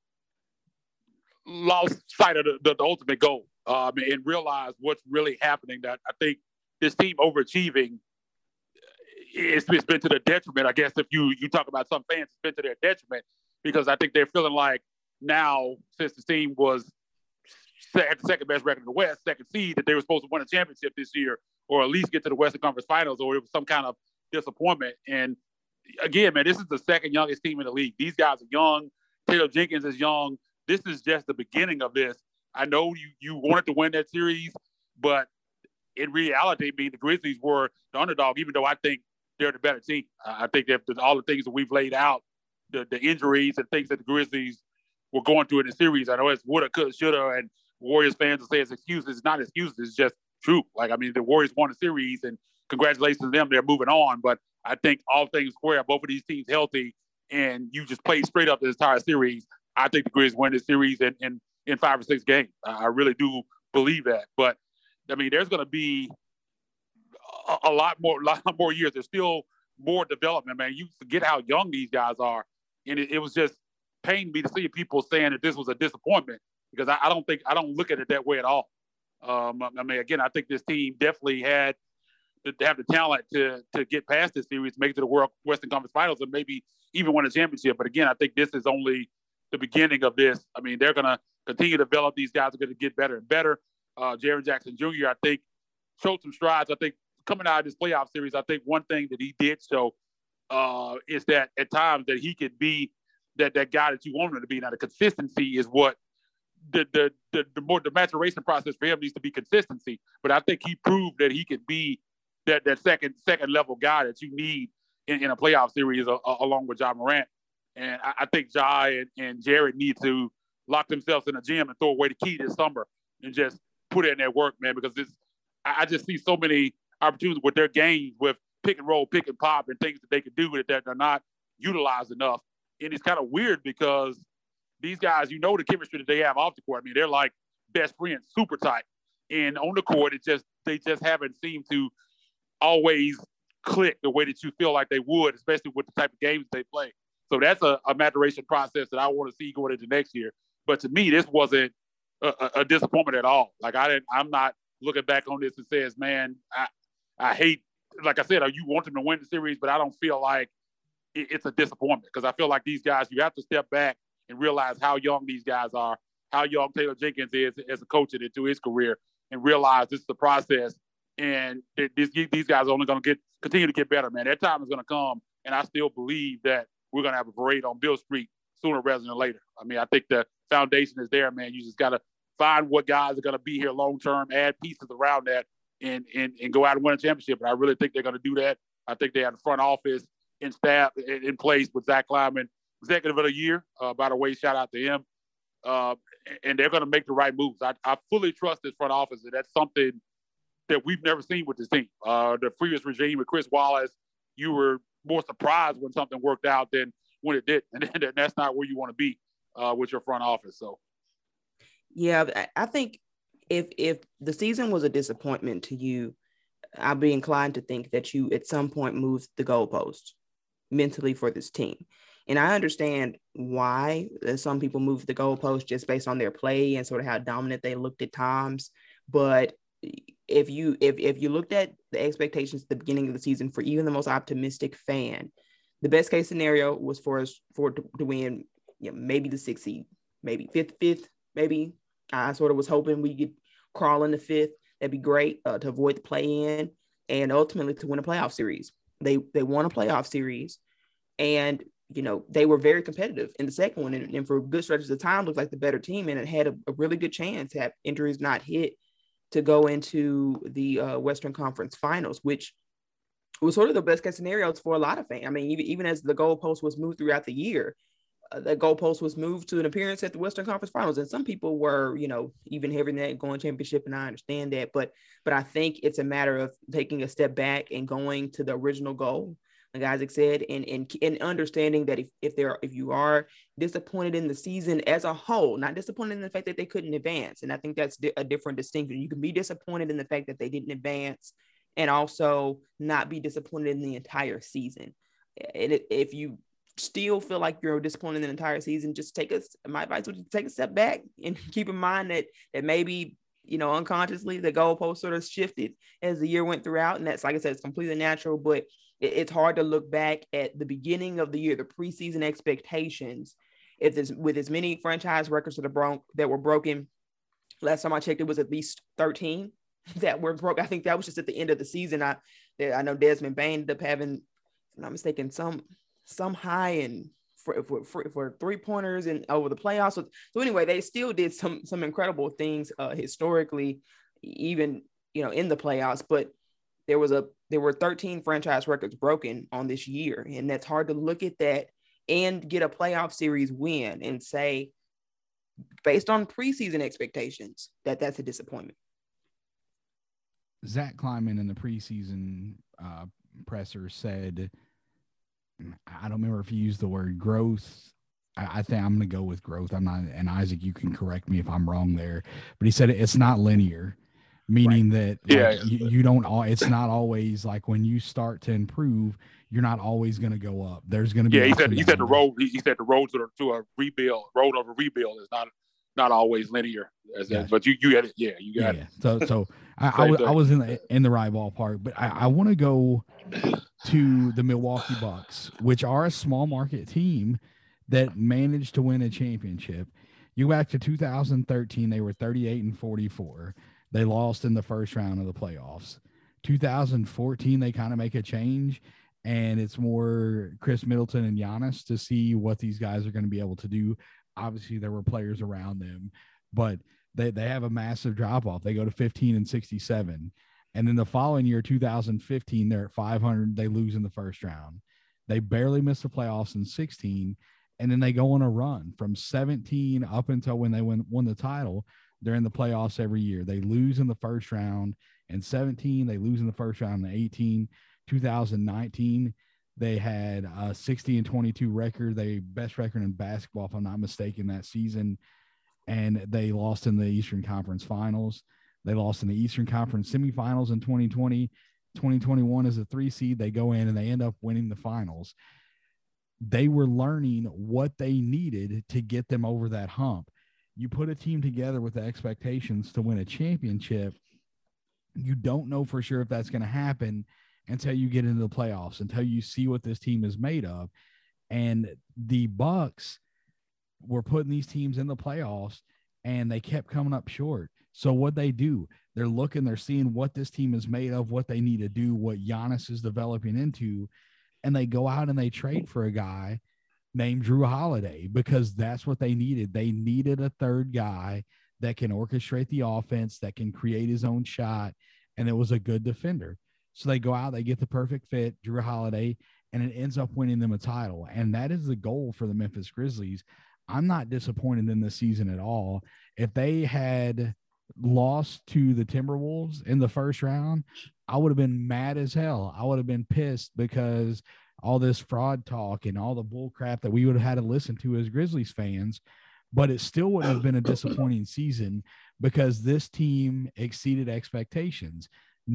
lost sight of the ultimate goal and realized what's really happening. That I think this team overachieving, it's been to the detriment. I guess if you talk about some fans, it's been to their detriment, because I think they're feeling like now, since the team was at the second best record in the West, second seed, that they were supposed to win a championship this year, or at least get to the Western Conference Finals, or it was some kind of disappointment. And again, man, this is the second youngest team in the league. These guys are young. Taylor Jenkins is young. This is just the beginning of this. I know you wanted to win that series, but in reality, the Grizzlies were the underdog, even though I think they're the better team. I think that all the things that we've laid out, the injuries and things that the Grizzlies were going through in the series, I know it's woulda, coulda, shoulda, and Warriors fans will say it's excuses. It's not excuses. It's just true. The Warriors won the series, and congratulations to them. They're moving on. But I think all things square, both of these teams healthy, and you just played straight up the entire series. I think the Grizzlies win this series in 5 or 6 games. I really do believe that. But, there's going to be a lot more years. There's still more development, man. You forget how young these guys are. And it was just paining me to see people saying that this was a disappointment, because I don't look at it that way at all. I mean, again, I think this team definitely had to have the talent to get past this series, make it to the Western Conference Finals, and maybe even win a championship. But again, I think this is only the beginning of this. I mean, they're going to continue to develop. These guys are going to get better and better. Jaren Jackson Jr., I think, showed some strides. I think coming out of this playoff series, I think one thing that he did show is that at times that he could be that guy that you want him to be. Now, the consistency is what the maturation process for him needs to be consistency. But I think he proved that he could be that second level guy that you need in a playoff series along with Ja Morant. And I think Ja and Jared need to lock themselves in a gym and throw away the key this summer and just put in that work, man, because I just see so many opportunities with their games with pick and roll, pick and pop, and things that they can do that they're not utilized enough. And it's kind of weird because these guys, you know, the chemistry that they have off the court. I mean, they're like best friends, super tight. And on the court, they just haven't seemed to always click the way that you feel like they would, especially with the type of games they play. So that's a maturation process that I want to see going into next year. But to me, this wasn't a disappointment at all. Like I'm not looking back on this and says, man, I hate, like I said, you want them to win the series, but I don't feel like it's a disappointment because I feel like these guys, you have to step back and realize how young these guys are, how young Taylor Jenkins is as a coach into his career, and realize this is the process. And these guys are only going to continue to get better, man. Their time is going to come, and I still believe that we're going to have a parade on Beale Street sooner rather than later. I mean, I think the foundation is there, man. You just got to find what guys are going to be here long term, add pieces around that, and go out and win a championship. And I really think they're going to do that. I think they have the front office and staff in place with Zach Kleiman, Executive of the Year. By the way, shout out to him. And they're going to make the right moves. I fully trust this front office, and that's something that we've never seen with this team. The previous regime with Chris Wallace, you were more surprised when something worked out than when it did. And that's not where you want to be with your front office. So, yeah, I think if the season was a disappointment to you, I'd be inclined to think that you at some point moved the goalpost mentally for this team. And I understand why some people move the goalpost just based on their play and sort of how dominant they looked at times. But if you looked at the expectations at the beginning of the season for even the most optimistic fan, the best case scenario was for us to win, maybe the 6th seed, maybe fifth, maybe. I sort of was hoping we could crawl in the 5th. That'd be great to avoid the play-in and ultimately to win a playoff series. They won a playoff series, and they were very competitive in the second one, and for good stretches of time looked like the better team, and it had a really good chance to have injuries not hit to go into the Western Conference Finals, which was sort of the best case scenarios for a lot of fans. I mean, even as the goalpost was moved throughout the year, the goalpost was moved to an appearance at the Western Conference Finals, and some people were, even having that going championship, and I understand that, but I think it's a matter of taking a step back and going to the original goal, like Isaac said, and understanding that if you are disappointed in the season as a whole, not disappointed in the fact that they couldn't advance, and I think that's a different distinction. You can be disappointed in the fact that they didn't advance, and also not be disappointed in the entire season. And if you still feel like you're disappointed in the entire season, just my advice would be to take a step back and keep in mind that maybe, unconsciously the goalpost sort of shifted as the year went throughout. And that's, like I said, it's completely natural, but it's hard to look back at the beginning of the year, the preseason expectations, with as many franchise records that were broken. Last time I checked, it was at least 13 that were broke. I think that was just at the end of the season. I know Desmond Bane ended up having, if I'm not mistaken, some high and for 3-pointers and over the playoffs. So anyway, they still did some incredible things historically, even in the playoffs. But there were 13 franchise records broken on this year, and that's hard to look at that and get a playoff series win and say, based on preseason expectations, that's a disappointment. Zach Kleiman in the preseason presser said, I don't remember if he used the word growth. I think I'm going to go with growth. I'm not, and Isaac, you can correct me if I'm wrong there, but he said it's not linear, meaning that you don't, it's not always like when you start to improve, you're not always going to go up. There's going to be, he said the road to a rebuild, road of a rebuild is not always linear. But you get it. Yeah, you got it. So I was in the right ballpark, but I want to go to the Milwaukee Bucks, which are a small market team that managed to win a championship. You go back to 2013, they were 38-44. They lost in the first round of the playoffs. 2014, they kind of make a change, and it's more Chris Middleton and Giannis to see what these guys are going to be able to do. Obviously, there were players around them, but they have a massive drop-off. They go to 15-67. And then the following year, 2015, they're at 500. They lose in the first round. They barely miss the playoffs in 16, and then they go on a run from 17 up until when they won the title. They're in the playoffs every year. They lose in the first round in 17. They lose in the first round in 18. 2019, they had a 60-22 record. They best record in basketball, if I'm not mistaken, that season. And they lost in the Eastern Conference Finals. They lost in the Eastern Conference semifinals in 2020. 2021 as a 3 seed. They go in and they end up winning the finals. They were learning what they needed to get them over that hump. You put a team together with the expectations to win a championship. You don't know for sure if that's going to happen until you get into the playoffs, until you see what this team is made of. And the Bucks were putting these teams in the playoffs, and they kept coming up short. So what they do, they're looking, they're seeing what this team is made of, what they need to do, what Giannis is developing into, and they go out and they trade for a guy named Drew Holiday because that's what they needed. They needed a third guy that can orchestrate the offense, that can create his own shot, and it was a good defender. So they go out, they get the perfect fit, Drew Holiday, and it ends up winning them a title. And that is the goal for the Memphis Grizzlies. I'm not disappointed in this season at all. If they had lost to the Timberwolves in the first round, I would have been mad as hell. I would have been pissed because all this fraud talk and all the bull crap that we would have had to listen to as Grizzlies fans, but it still would have been a disappointing season because this team exceeded expectations.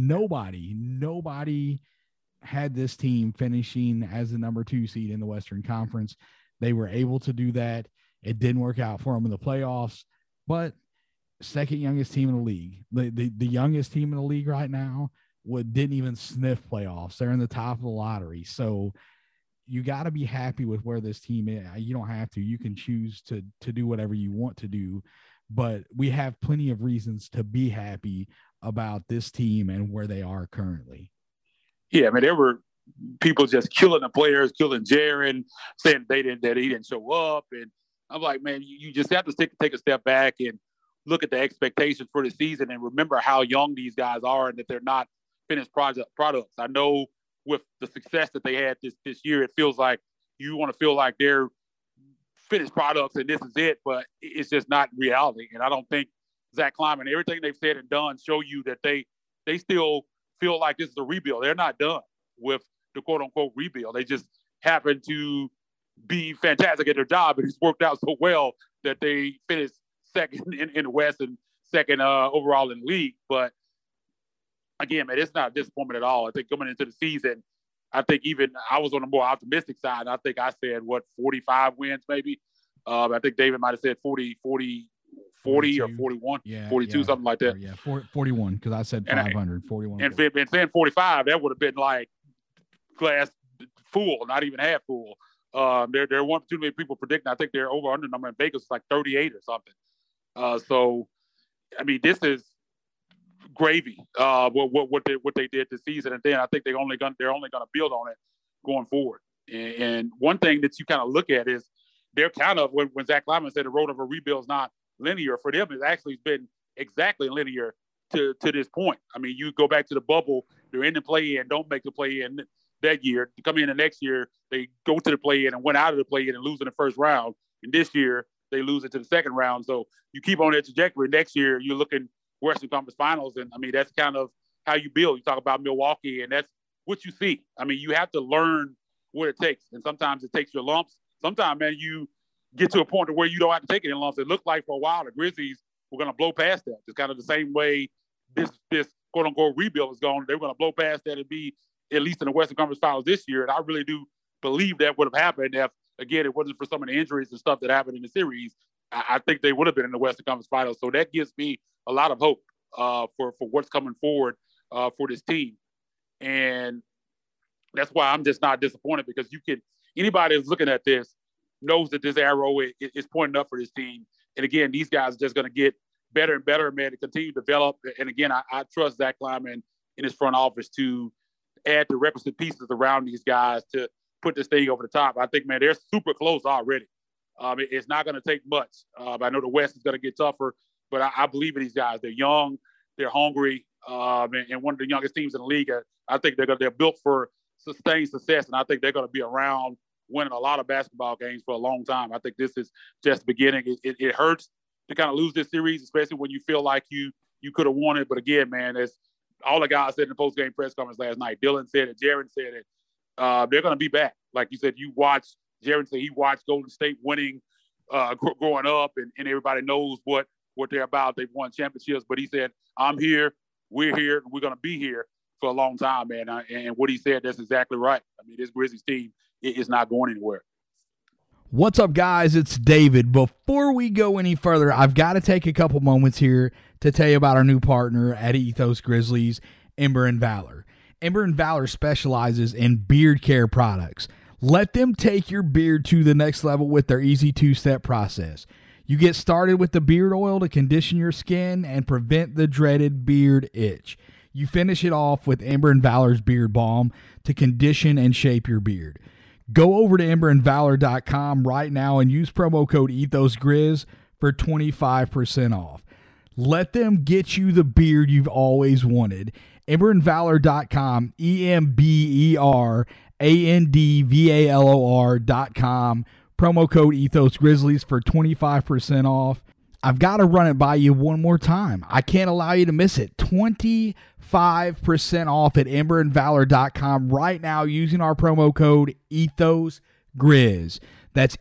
Nobody had this team finishing as the number 2 seed in the Western Conference. They were able to do that. It didn't work out for them in the playoffs, but second youngest team in the league, the youngest team in the league right now didn't even sniff playoffs. They're in the top of the lottery. So you got to be happy with where this team is. You don't have to. You can choose to do whatever you want to do, but we have plenty of reasons to be happy about this team and where they are currently. Yeah, I mean, there were people just killing the players, killing Jaren, saying that he didn't show up. And I'm like, man, you just have to take a step back and look at the expectations for the season and remember how young these guys are and that they're not finished products. I know with the success that they had this year, it feels like you want to feel like they're finished products and this is it, but it's just not reality. And I don't think Zach Kleiman, everything they've said and done show you that they still feel like this is a rebuild. They're not done with the quote-unquote rebuild. They just happen to be fantastic at their job, and it's worked out so well that they finished second in the West and second overall in the league. But again, man, it's not a disappointment at all. I think coming into the season, I think even I was on the more optimistic side. I think I said, 45 wins maybe. I think David might have said 40 or 41, 42, something like that. Yeah, 41, because I said 500, 41. And if been saying 45, that would have been like glass full, not even half full. There weren't too many people predicting. I think their over-under number in Vegas is like 38 or something. So, I mean, this is gravy. What they did this season, and then I think they're only going to build on it going forward. And one thing that you kind of look at is they're kind of when Zach Kleiman said the road of a rebuild is not linear for them. It's actually been exactly linear to this point. I mean, you go back to the bubble, they're in the play-in, don't make the play-in that year. To come in the next year, they go to the play-in and went out of the play-in and lose in the first round. And this year, they lose it to the second round. So you keep on that trajectory. Next year, you're looking Western Conference Finals. And, I mean, that's kind of how you build. You talk about Milwaukee, and that's what you see. I mean, you have to learn what it takes. And sometimes it takes your lumps. Sometimes, man, you get to a point where you don't have to take any lumps. It looked like for a while the Grizzlies were going to blow past that. It's kind of the same way this quote-unquote rebuild is going. They were going to blow past that and be at least in the Western Conference Finals this year. And I really do believe that would have happened if, again, it wasn't for some of the injuries and stuff that happened in the series. I think they would have been in the Western Conference Finals. So that gives me a lot of hope for what's coming forward for this team. And that's why I'm just not disappointed, because anybody who's looking at this knows that this arrow is pointing up for this team. And again, these guys are just going to get better and better, man, to continue to develop. And again, I trust Zach Kleiman in his front office to add the requisite pieces around these guys to put this thing over the top. I think, man, they're super close already. It's not going to take much. I know the West is going to get tougher, but I believe in these guys. They're young, they're hungry, and one of the youngest teams in the league. I think they're built for sustained success, and I think they're going to be around winning a lot of basketball games for a long time. I think this is just the beginning. It hurts to kind of lose this series, especially when you feel like you could have won it. But again, man, as all the guys said in the post-game press conference last night, Dylan said it, Jaren said it, they're going to be back. Like you said, Jaren said he watched Golden State winning growing up, and everybody knows what they're about. They've won championships, but he said, I'm here, we're here, and we're going to be here for a long time, man. And what he said, that's exactly right. I mean, this Grizzlies team is not going anywhere. What's up, guys? It's David. Before we go any further, I've got to take a couple moments here to tell you about our new partner at Ethos Grizzlies, Ember and Valor. Ember and Valor specializes in beard care products. Let them take your beard to the next level with their easy two-step process. You get started with the beard oil to condition your skin and prevent the dreaded beard itch. You finish it off with Ember and Valor's beard balm to condition and shape your beard. Go over to emberandvalor.com right now and use promo code EthosGrizz for 25% off. Let them get you the beard you've always wanted. Emberandvalor.com, EMBERANDVALOR.com, promo code EthosGrizzlies for 25% off. I've got to run it by you one more time. I can't allow you to miss it. 25% off at emberandvalor.com right now using our promo code EthosGrizz. That's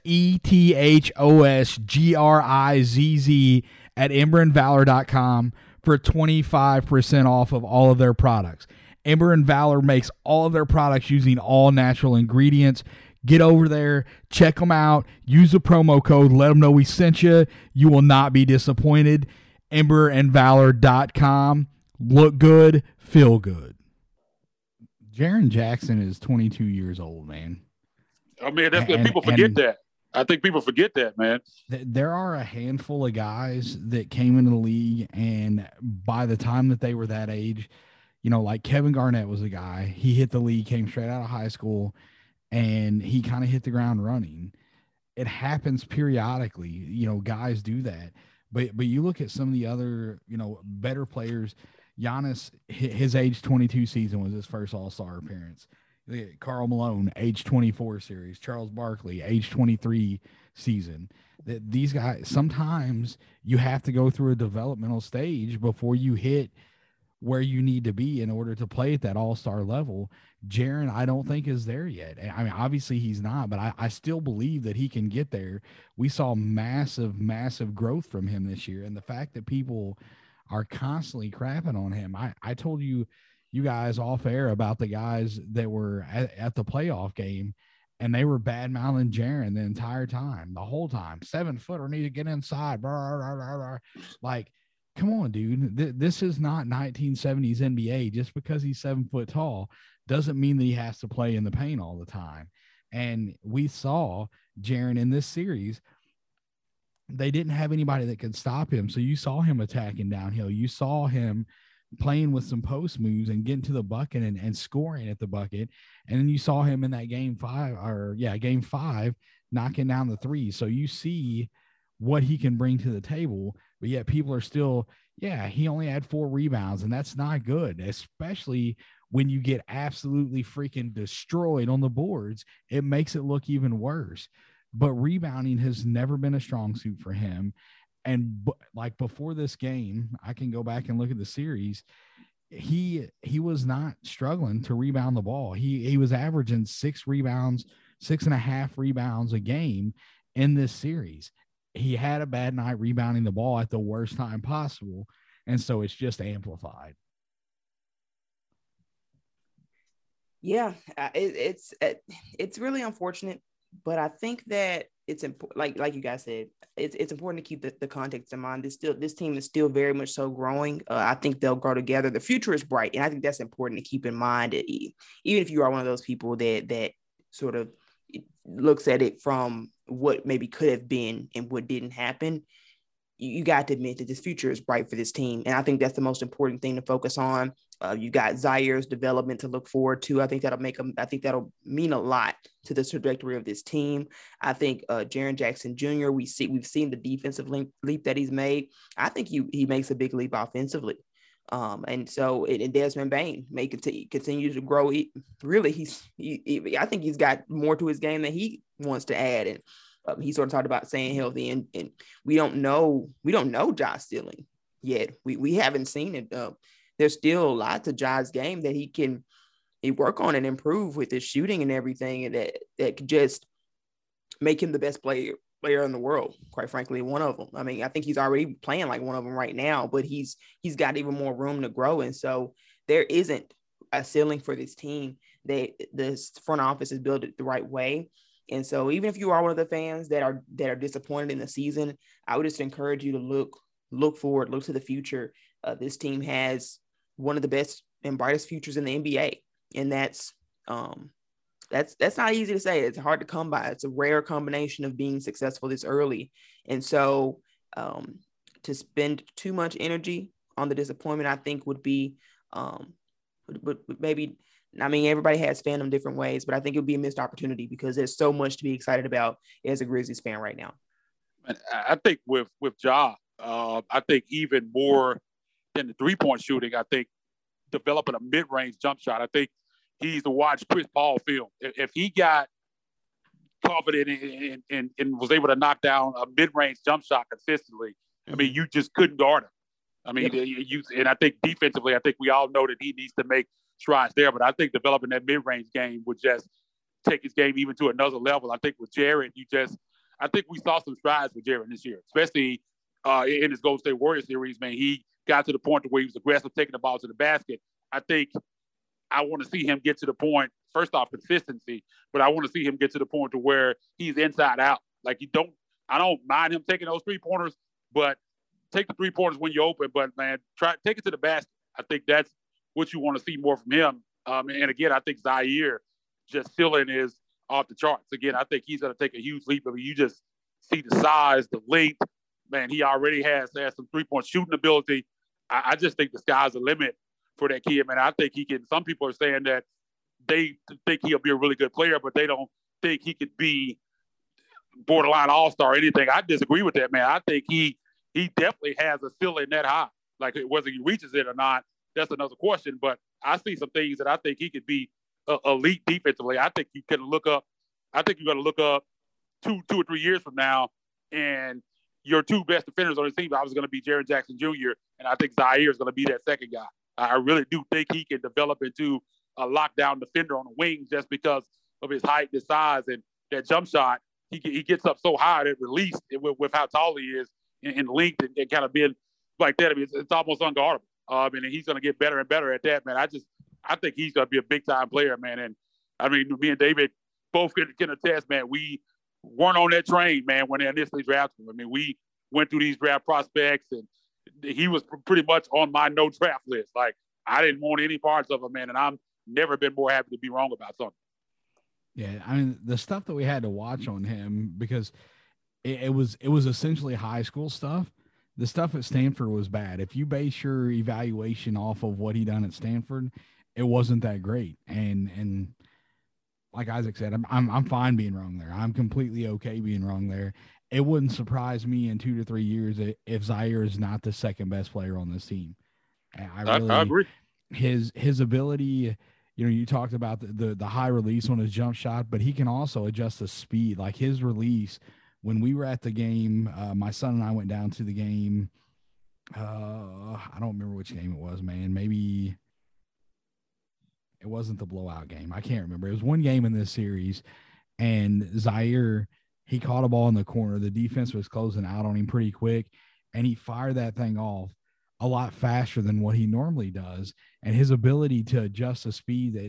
EthosGrizz at emberandvalor.com for 25% off of all of their products. Ember and Valor makes all of their products using all natural ingredients. Get over there, check them out, use the promo code, let them know we sent you. You will not be disappointed. Emberandvalor.com. Look good, feel good. Jaren Jackson is 22 years old, man. I mean, people forget that. I think people forget that, man. There are a handful of guys that came into the league, and by the time that they were that age, like Kevin Garnett was a guy. He hit the league, came straight out of high school, and he kind of hit the ground running. It happens periodically. Guys do that. But you look at some of the other, better players. Giannis, his age 22 season was his first All-Star appearance. Karl Malone, age 24 series. Charles Barkley, age 23 season. These guys, sometimes you have to go through a developmental stage before you hit where you need to be in order to play at that all-star level. Jaren, I don't think is there yet. I mean, obviously he's not, but I still believe that he can get there. We saw massive, massive growth from him this year. And the fact that people are constantly crapping on him. I told you guys off air about the guys that were at the playoff game, and they were bad-mouthing Jaren the entire time, the whole time. 7-footer need to get inside. Blah, blah, blah, blah. Like, come on, dude. This is not 1970s NBA. Just because he's 7 foot tall doesn't mean that he has to play in the paint all the time. And we saw Jaren in this series. They didn't have anybody that could stop him. So you saw him attacking downhill. You saw him playing with some post moves and getting to the bucket and scoring at the bucket. And then you saw him in that game 5, knocking down the threes. So you see what he can bring to the table, but yet people are still, he only had 4 rebounds, and that's not good, especially when you get absolutely freaking destroyed on the boards. It makes it look even worse. But rebounding has never been a strong suit for him. And like before this game, I can go back and look at the series. He was not struggling to rebound the ball. He was averaging 6 rebounds, 6.5 rebounds a game in this series. He had a bad night rebounding the ball at the worst time possible. And so it's just amplified. Yeah, it's really unfortunate, but I think that it's important, like you guys said, it's important to keep the context in mind. This team is still very much so growing. I think they'll grow together. The future is bright, and I think that's important to keep in mind. Even if you are one of those people that sort of looks at it from what maybe could have been and what didn't happen, you got to admit that this future is bright for this team. And I think that's the most important thing to focus on. You got Zaire's development to look forward to. I think that'll mean a lot to the trajectory of this team. I think Jaren Jackson Jr., we've seen the defensive leap that he's made. I think he makes a big leap offensively. And Desmond Bane may continue to grow. I think he's got more to his game that he wants to add. And he sort of talked about staying healthy, and we don't know Josh Stillings yet. We haven't seen it. There's still a lot to Josh's game that he work on and improve with his shooting and everything, and that could just make him the best player in the world, quite frankly, one of them. I mean, I think he's already playing like one of them right now, but he's got even more room to grow. And so there isn't a ceiling for this team. This front office is built it the right way. And so even if you are one of the fans that are disappointed in the season, I would just encourage you to look forward, look to the future. This team has one of the best and brightest futures in the NBA. And that's not easy to say. It's hard to come by. It's a rare combination of being successful this early. And so to spend too much energy on the disappointment, I think would be maybe, I mean, everybody has fandom different ways, but I think it would be a missed opportunity because there's so much to be excited about as a Grizzlies fan right now. I think with Ja, I think even more than the three-point shooting, I think developing a mid-range jump shot, I think he's to watch Chris Paul film. If he got confident and was able to knock down a mid-range jump shot consistently, I mean, you just couldn't guard him. I mean, and I think defensively, I think we all know that he needs to make strides there, but I think developing that mid-range game would just take his game even to another level. I think with Jaren, I think we saw some strides with Jaren this year, especially in his Golden State Warriors series, man. He got to the point where he was aggressive, taking the ball to the basket. I think I want to see him get to the point, first off, consistency, but I want to see him get to the point to where he's inside out. Like I don't mind him taking those 3-pointers, but take the 3-pointers when you open, but man, take it to the basket. I think that's what you want to see more from him. And again, I think Zaire just ceiling is off the charts. Again, I think he's going to take a huge leap. I mean, you just see the size, the length. Man, he already has some 3-point shooting ability. I just think the sky's the limit for that kid, man. I think he can. Some people are saying that they think he'll be a really good player, but they don't think he could be borderline all-star or anything. I disagree with that, man. I think he definitely has a ceiling that high. Like whether he reaches it or not, that's another question. But I see some things that I think he could be elite defensively. I think you can look up. I think you're going to look up 2 or 3 years from now, and your two best defenders on the team, I was going to be Jaren Jackson Jr., and I think Zaire is going to be that second guy. I really do think he can develop into a lockdown defender on the wing just because of his height, his size, and that jump shot. He gets up so high that release with how tall he is and length and kind of being like that. I mean, it's almost unguardable. And he's going to get better and better at that, man. I think he's going to be a big-time player, man. And, I mean, me and David both can attest, man, we weren't on that train, man, when they initially drafted him. I mean, we went through these draft prospects, and he was pretty much on my no-draft list. Like, I didn't want any parts of him, man, and I'm never been more happy to be wrong about something. Yeah, I mean, the stuff that we had to watch on him, because it was essentially high school stuff. The stuff at Stanford was bad. If you base your evaluation off of what he done at Stanford, it wasn't that great. And like Isaac said, I'm fine being wrong there. I'm completely okay being wrong there. It wouldn't surprise me in 2 to 3 years if Zaire is not the second best player on this team. I agree. His ability, you know, you talked about the high release on his jump shot, but he can also adjust the speed. Like his release, when we were at the game, my son and I went down to the game. I don't remember which game it was, man. Maybe it wasn't the blowout game. I can't remember. It was one game in this series, and Zaire, he caught a ball in the corner. The defense was closing out on him pretty quick, and he fired that thing off a lot faster than what he normally does. And his ability to adjust the speed that,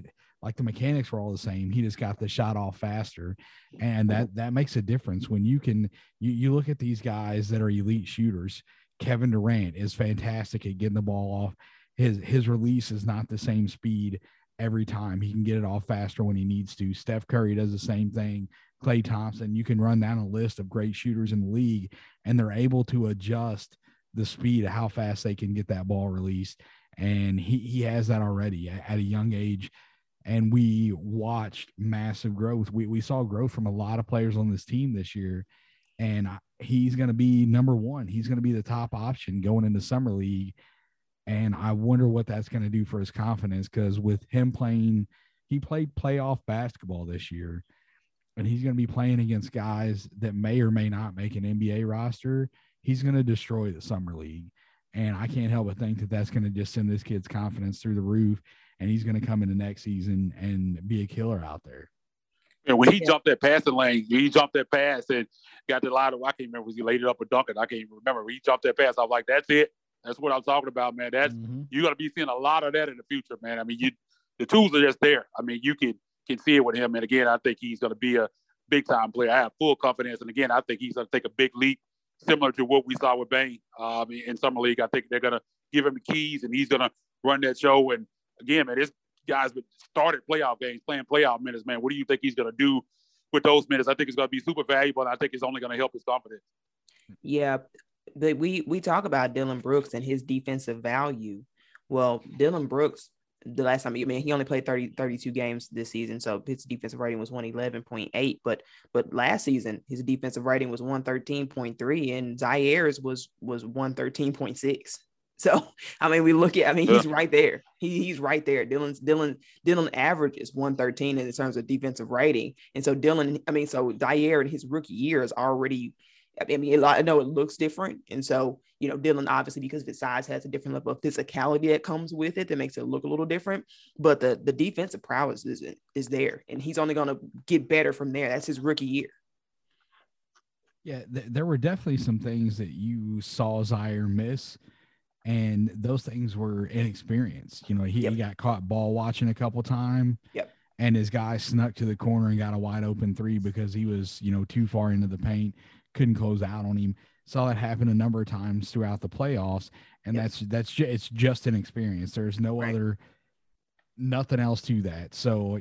like the mechanics were all the same. He just got the shot off faster, and that makes a difference when you look at these guys that are elite shooters. Kevin Durant is fantastic at getting the ball off. His release is not the same speed every time. He can get it off faster when he needs to. Steph Curry does the same thing. Klay Thompson, you can run down a list of great shooters in the league, and they're able to adjust the speed of how fast they can get that ball released. And he has that already at a young age. And we watched massive growth. We saw growth from a lot of players on this team this year. And he's going to be number one. He's going to be the top option going into Summer League. And I wonder what that's going to do for his confidence, because with him he played playoff basketball this year, and he's going to be playing against guys that may or may not make an NBA roster. He's going to destroy the Summer League. And I can't help but think that that's going to just send this kid's confidence through the roof, and he's going to come into next season and be a killer out there. And when he jumped that passing lane, he jumped that pass and got the line of, I can't remember, was he laid it up or dunked it? I can't even remember. When he jumped that pass, I was like, that's it. That's what I'm talking about, man. That's You're going to be seeing a lot of that in the future, man. I mean, the tools are just there. I mean, you can see it with him. And again, I think he's going to be a big-time player. I have full confidence. And again, I think he's going to take a big leap, similar to what we saw with Bane in Summer League. I think they're going to give him the keys, and he's going to run that show. And again, man, this guy's started playoff games, playing playoff minutes, man. What do you think he's going to do with those minutes? I think it's going to be super valuable, and I think it's only going to help his confidence. Yeah, but we talk about Dillon Brooks and his defensive value. Well, Dillon Brooks, the last time, he only played 32 games this season, so his defensive rating was 111.8. But last season, his defensive rating was 113.3, and Zaires was 113.6. So, I mean, he's right there. He's right there. Dillon average is 113 in terms of defensive rating. And so Zaire in his rookie year is already, I know it looks different. And so, Dillon, obviously, because of his size, has a different level of physicality that comes with it that makes it look a little different. But the defensive prowess is there, and he's only going to get better from there. That's his rookie year. Yeah, there were definitely some things that you saw Zaire miss, and those things were inexperience. He got caught ball watching a couple times. Yep. And his guy snuck to the corner and got a wide open three because he was, too far into the paint, couldn't close out on him. Saw that happen a number of times throughout the playoffs, and it's just an experience. There's nothing else to that. So,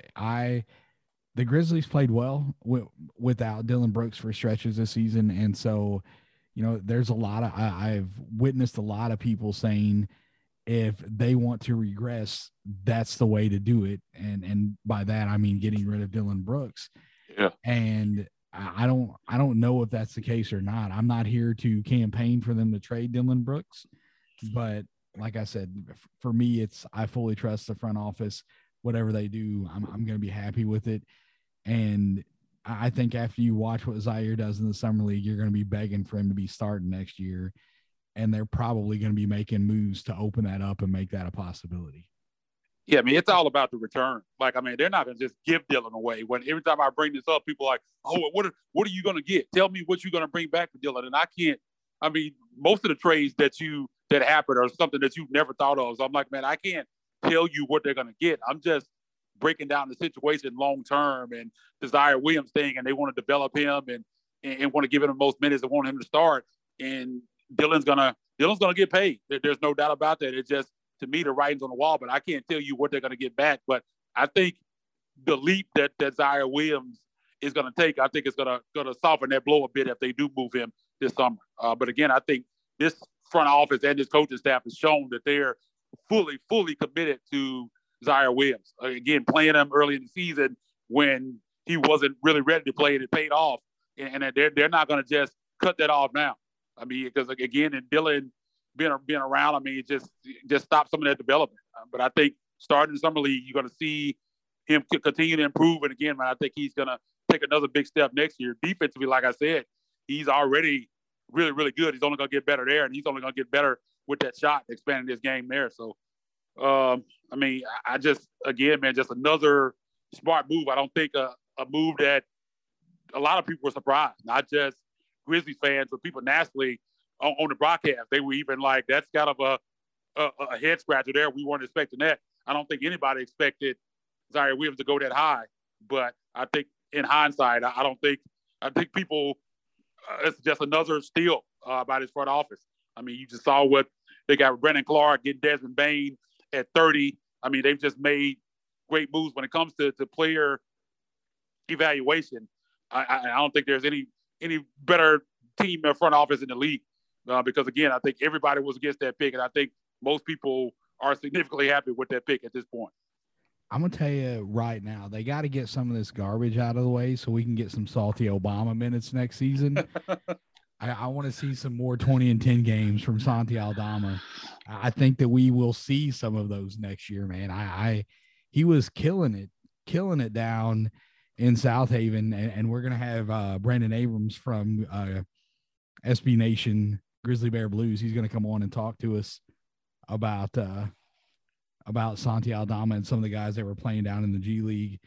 the Grizzlies played well without Dillon Brooks for stretches this season, and so, there's a lot of I've witnessed a lot of people saying if they want to regress, that's the way to do it, and by that I mean getting rid of Dillon Brooks. Yeah, and I don't know if that's the case or not. I'm not here to campaign for them to trade Dillon Brooks, but like I said, for me, I fully trust the front office. Whatever they do, I'm going to be happy with it. And I think after you watch what Zaire does in the Summer League, you're going to be begging for him to be starting next year, and they're probably going to be making moves to open that up and make that a possibility. Yeah, it's all about the return. They're not going to just give Dillon away. When every time I bring this up, people are like, oh, what are you going to get? Tell me what you're going to bring back for Dillon. And I can't. Most of the trades that happen are something that you've never thought of. So I'm like, man, I can't tell you what they're going to get. I'm just breaking down the situation long term and the Zaire Williams thing, and they want to develop him and want to give him the most minutes and want him to start. And Dillon's gonna get paid. There's no doubt about that. It's just, to me, the writing's on the wall, but I can't tell you what they're going to get back. But I think the leap that Zaire Williams is going to take, I think it's going to soften that blow a bit if they do move him this summer. But again, I think this front office and this coaching staff has shown that they're fully committed to Zaire Williams. Again, playing him early in the season when he wasn't really ready to play, and it paid off. And they're not going to just cut that off now. Because again, and Dillon being around, it just stop some of that development. But I think starting in Summer League, you're going to see him continue to improve. And again, man, I think he's going to take another big step next year. Defensively, like I said, he's already really, really good. He's only going to get better there, and he's only going to get better with that shot, expanding his game there. So, I just, again, man, just another smart move. I don't think a move that a lot of people were surprised, not just Grizzlies fans, but people nationally on the broadcast. They were even like, that's kind of a head scratcher there. We weren't expecting that. I don't think anybody expected Zaire Williams to go that high. But I think in hindsight, I think people, it's just another steal by this front office. I mean, you just saw what they got with Brandon Clark, getting Desmond Bain at 30. I mean, they've just made great moves when it comes to player evaluation. I don't think there's any better team in front office in the league because, again, I think everybody was against that pick, and I think most people are significantly happy with that pick at this point. I'm going to tell you right now, they got to get some of this garbage out of the way so we can get some salty Obama minutes next season. I want to see some more 20-10 games from Santi Aldama. I think that we will see some of those next year, man. He was killing it down in South Haven, and we're going to have Brandon Abrams from SB Nation Grizzly Bear Blues. He's going to come on and talk to us about Santi Aldama and some of the guys that were playing down in the G League.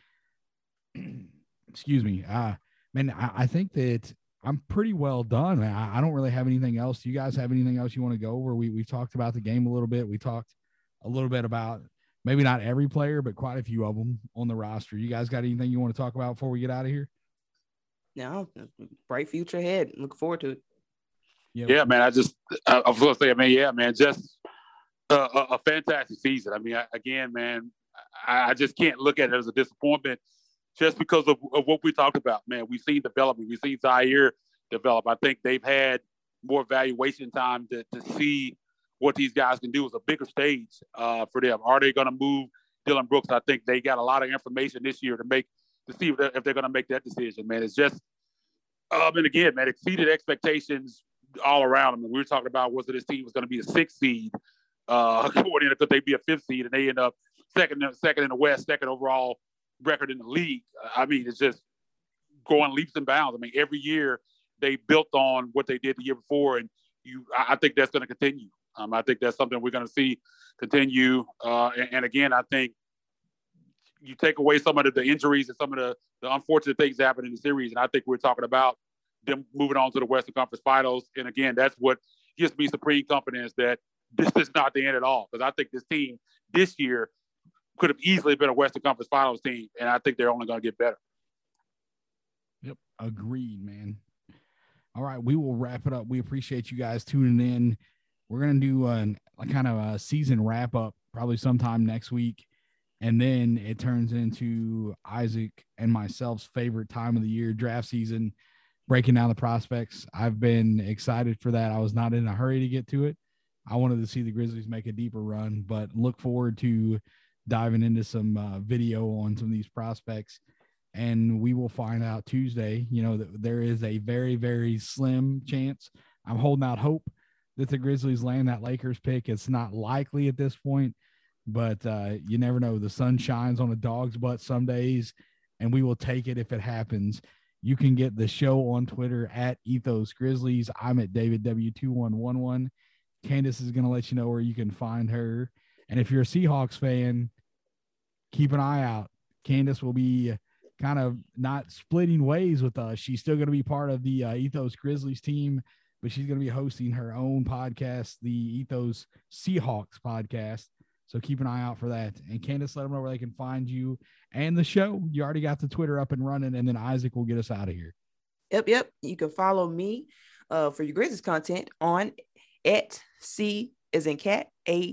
Excuse me. Man, I think that I'm pretty well done. I don't really have anything else. Do you guys have anything else you want to go over? We've talked about the game a little bit. We talked a little bit about maybe not every player, but quite a few of them on the roster. You guys got anything you want to talk about before we get out of here? No, bright future ahead. Look forward to it. Yeah, man. I was going to say, yeah, man, just a fantastic season. I mean, again, man, I just can't look at it as a disappointment just because of what we talked about, man. We've seen development. We've seen Zaire develop. I think they've had more evaluation time to see what these guys can do. Is a bigger stage for them. Are they going to move Dylan Brooks? I think they got a lot of information this year to see if they're going to make that decision, man. It's just, and again, man, exceeded expectations all around. I mean, we were talking about whether this team was going to be a 6th seed, could they be a 5th seed, and they end up second in the West, second overall record in the league. I mean, it's just going leaps and bounds. I mean, every year they built on what they did the year before, and I think that's going to continue. I think that's something we're going to see continue. And again, I think you take away some of the injuries and some of the unfortunate things that happened in the series, and I think we're talking about them moving on to the Western Conference Finals. And again, that's what gives me supreme confidence that this is not the end at all, because I think this team this year could have easily been a Western Conference Finals team, and I think they're only going to get better. Yep, agreed, man. All right, we will wrap it up. We appreciate you guys tuning in. We're going to do a kind of a season wrap-up probably sometime next week, and then it turns into Isaac and myself's favorite time of the year, draft season, breaking down the prospects. I've been excited for that. I was not in a hurry to get to it. I wanted to see the Grizzlies make a deeper run, but look forward to diving into some video on some of these prospects, and we will find out Tuesday. You know, that there is a very, very slim chance. I'm holding out hope that the Grizzlies land that Lakers pick. It's not likely at this point, but you never know. The sun shines on a dog's butt some days, and we will take it if it happens. You can get the show on Twitter at Ethos Grizzlies. I'm at David W2111. Candace is going to let you know where you can find her. And if you're a Seahawks fan, keep an eye out. Candace will be kind of not splitting ways with us. She's still going to be part of the Ethos Grizzlies team, but she's going to be hosting her own podcast, the Ethos Seahawks podcast. So keep an eye out for that. And Candace, let them know where they can find you and the show. You already got the Twitter up and running, and then Isaac will get us out of here. Yep. You can follow me for your Grizzlies content on at C as in cat,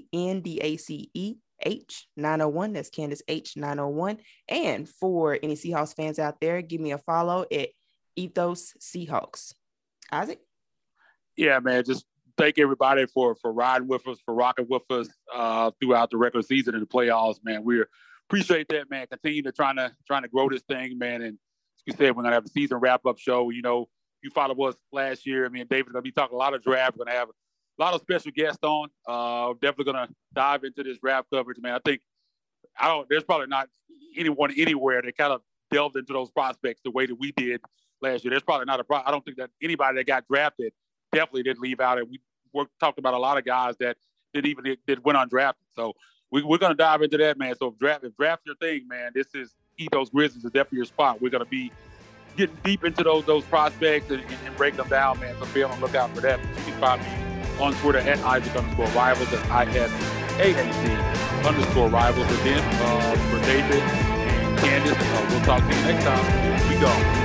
ANDACE H901. That's Candace H901. And for any Seahawks fans out there, give me a follow at Ethos Seahawks. Isaac? Yeah, man, just thank everybody for riding with us, for rocking with us throughout the regular season and the playoffs, man. We appreciate that, man. Continue to trying to grow this thing, man. And as you said, we're gonna have a season wrap-up show. You know, you followed us last year. I mean, David's gonna be talking a lot of draft. We're gonna have a lot of special guests on. Definitely gonna dive into this draft coverage, man. There's probably not anyone anywhere that kind of delved into those prospects the way that we did last year. There's probably not I don't think that anybody that got drafted definitely didn't leave out. And we talked about a lot of guys that went undrafted. So we're going to dive into that, man. So if draft your thing, man, this is Ethos Grizzlies is definitely your spot. We're going to be getting deep into those prospects and breaking them down, man. So be on the lookout for that. You can find me on Twitter at Isaac_Rivals. That's ISAAC_Rivals. Again, for David We'll talk to you next time. We go.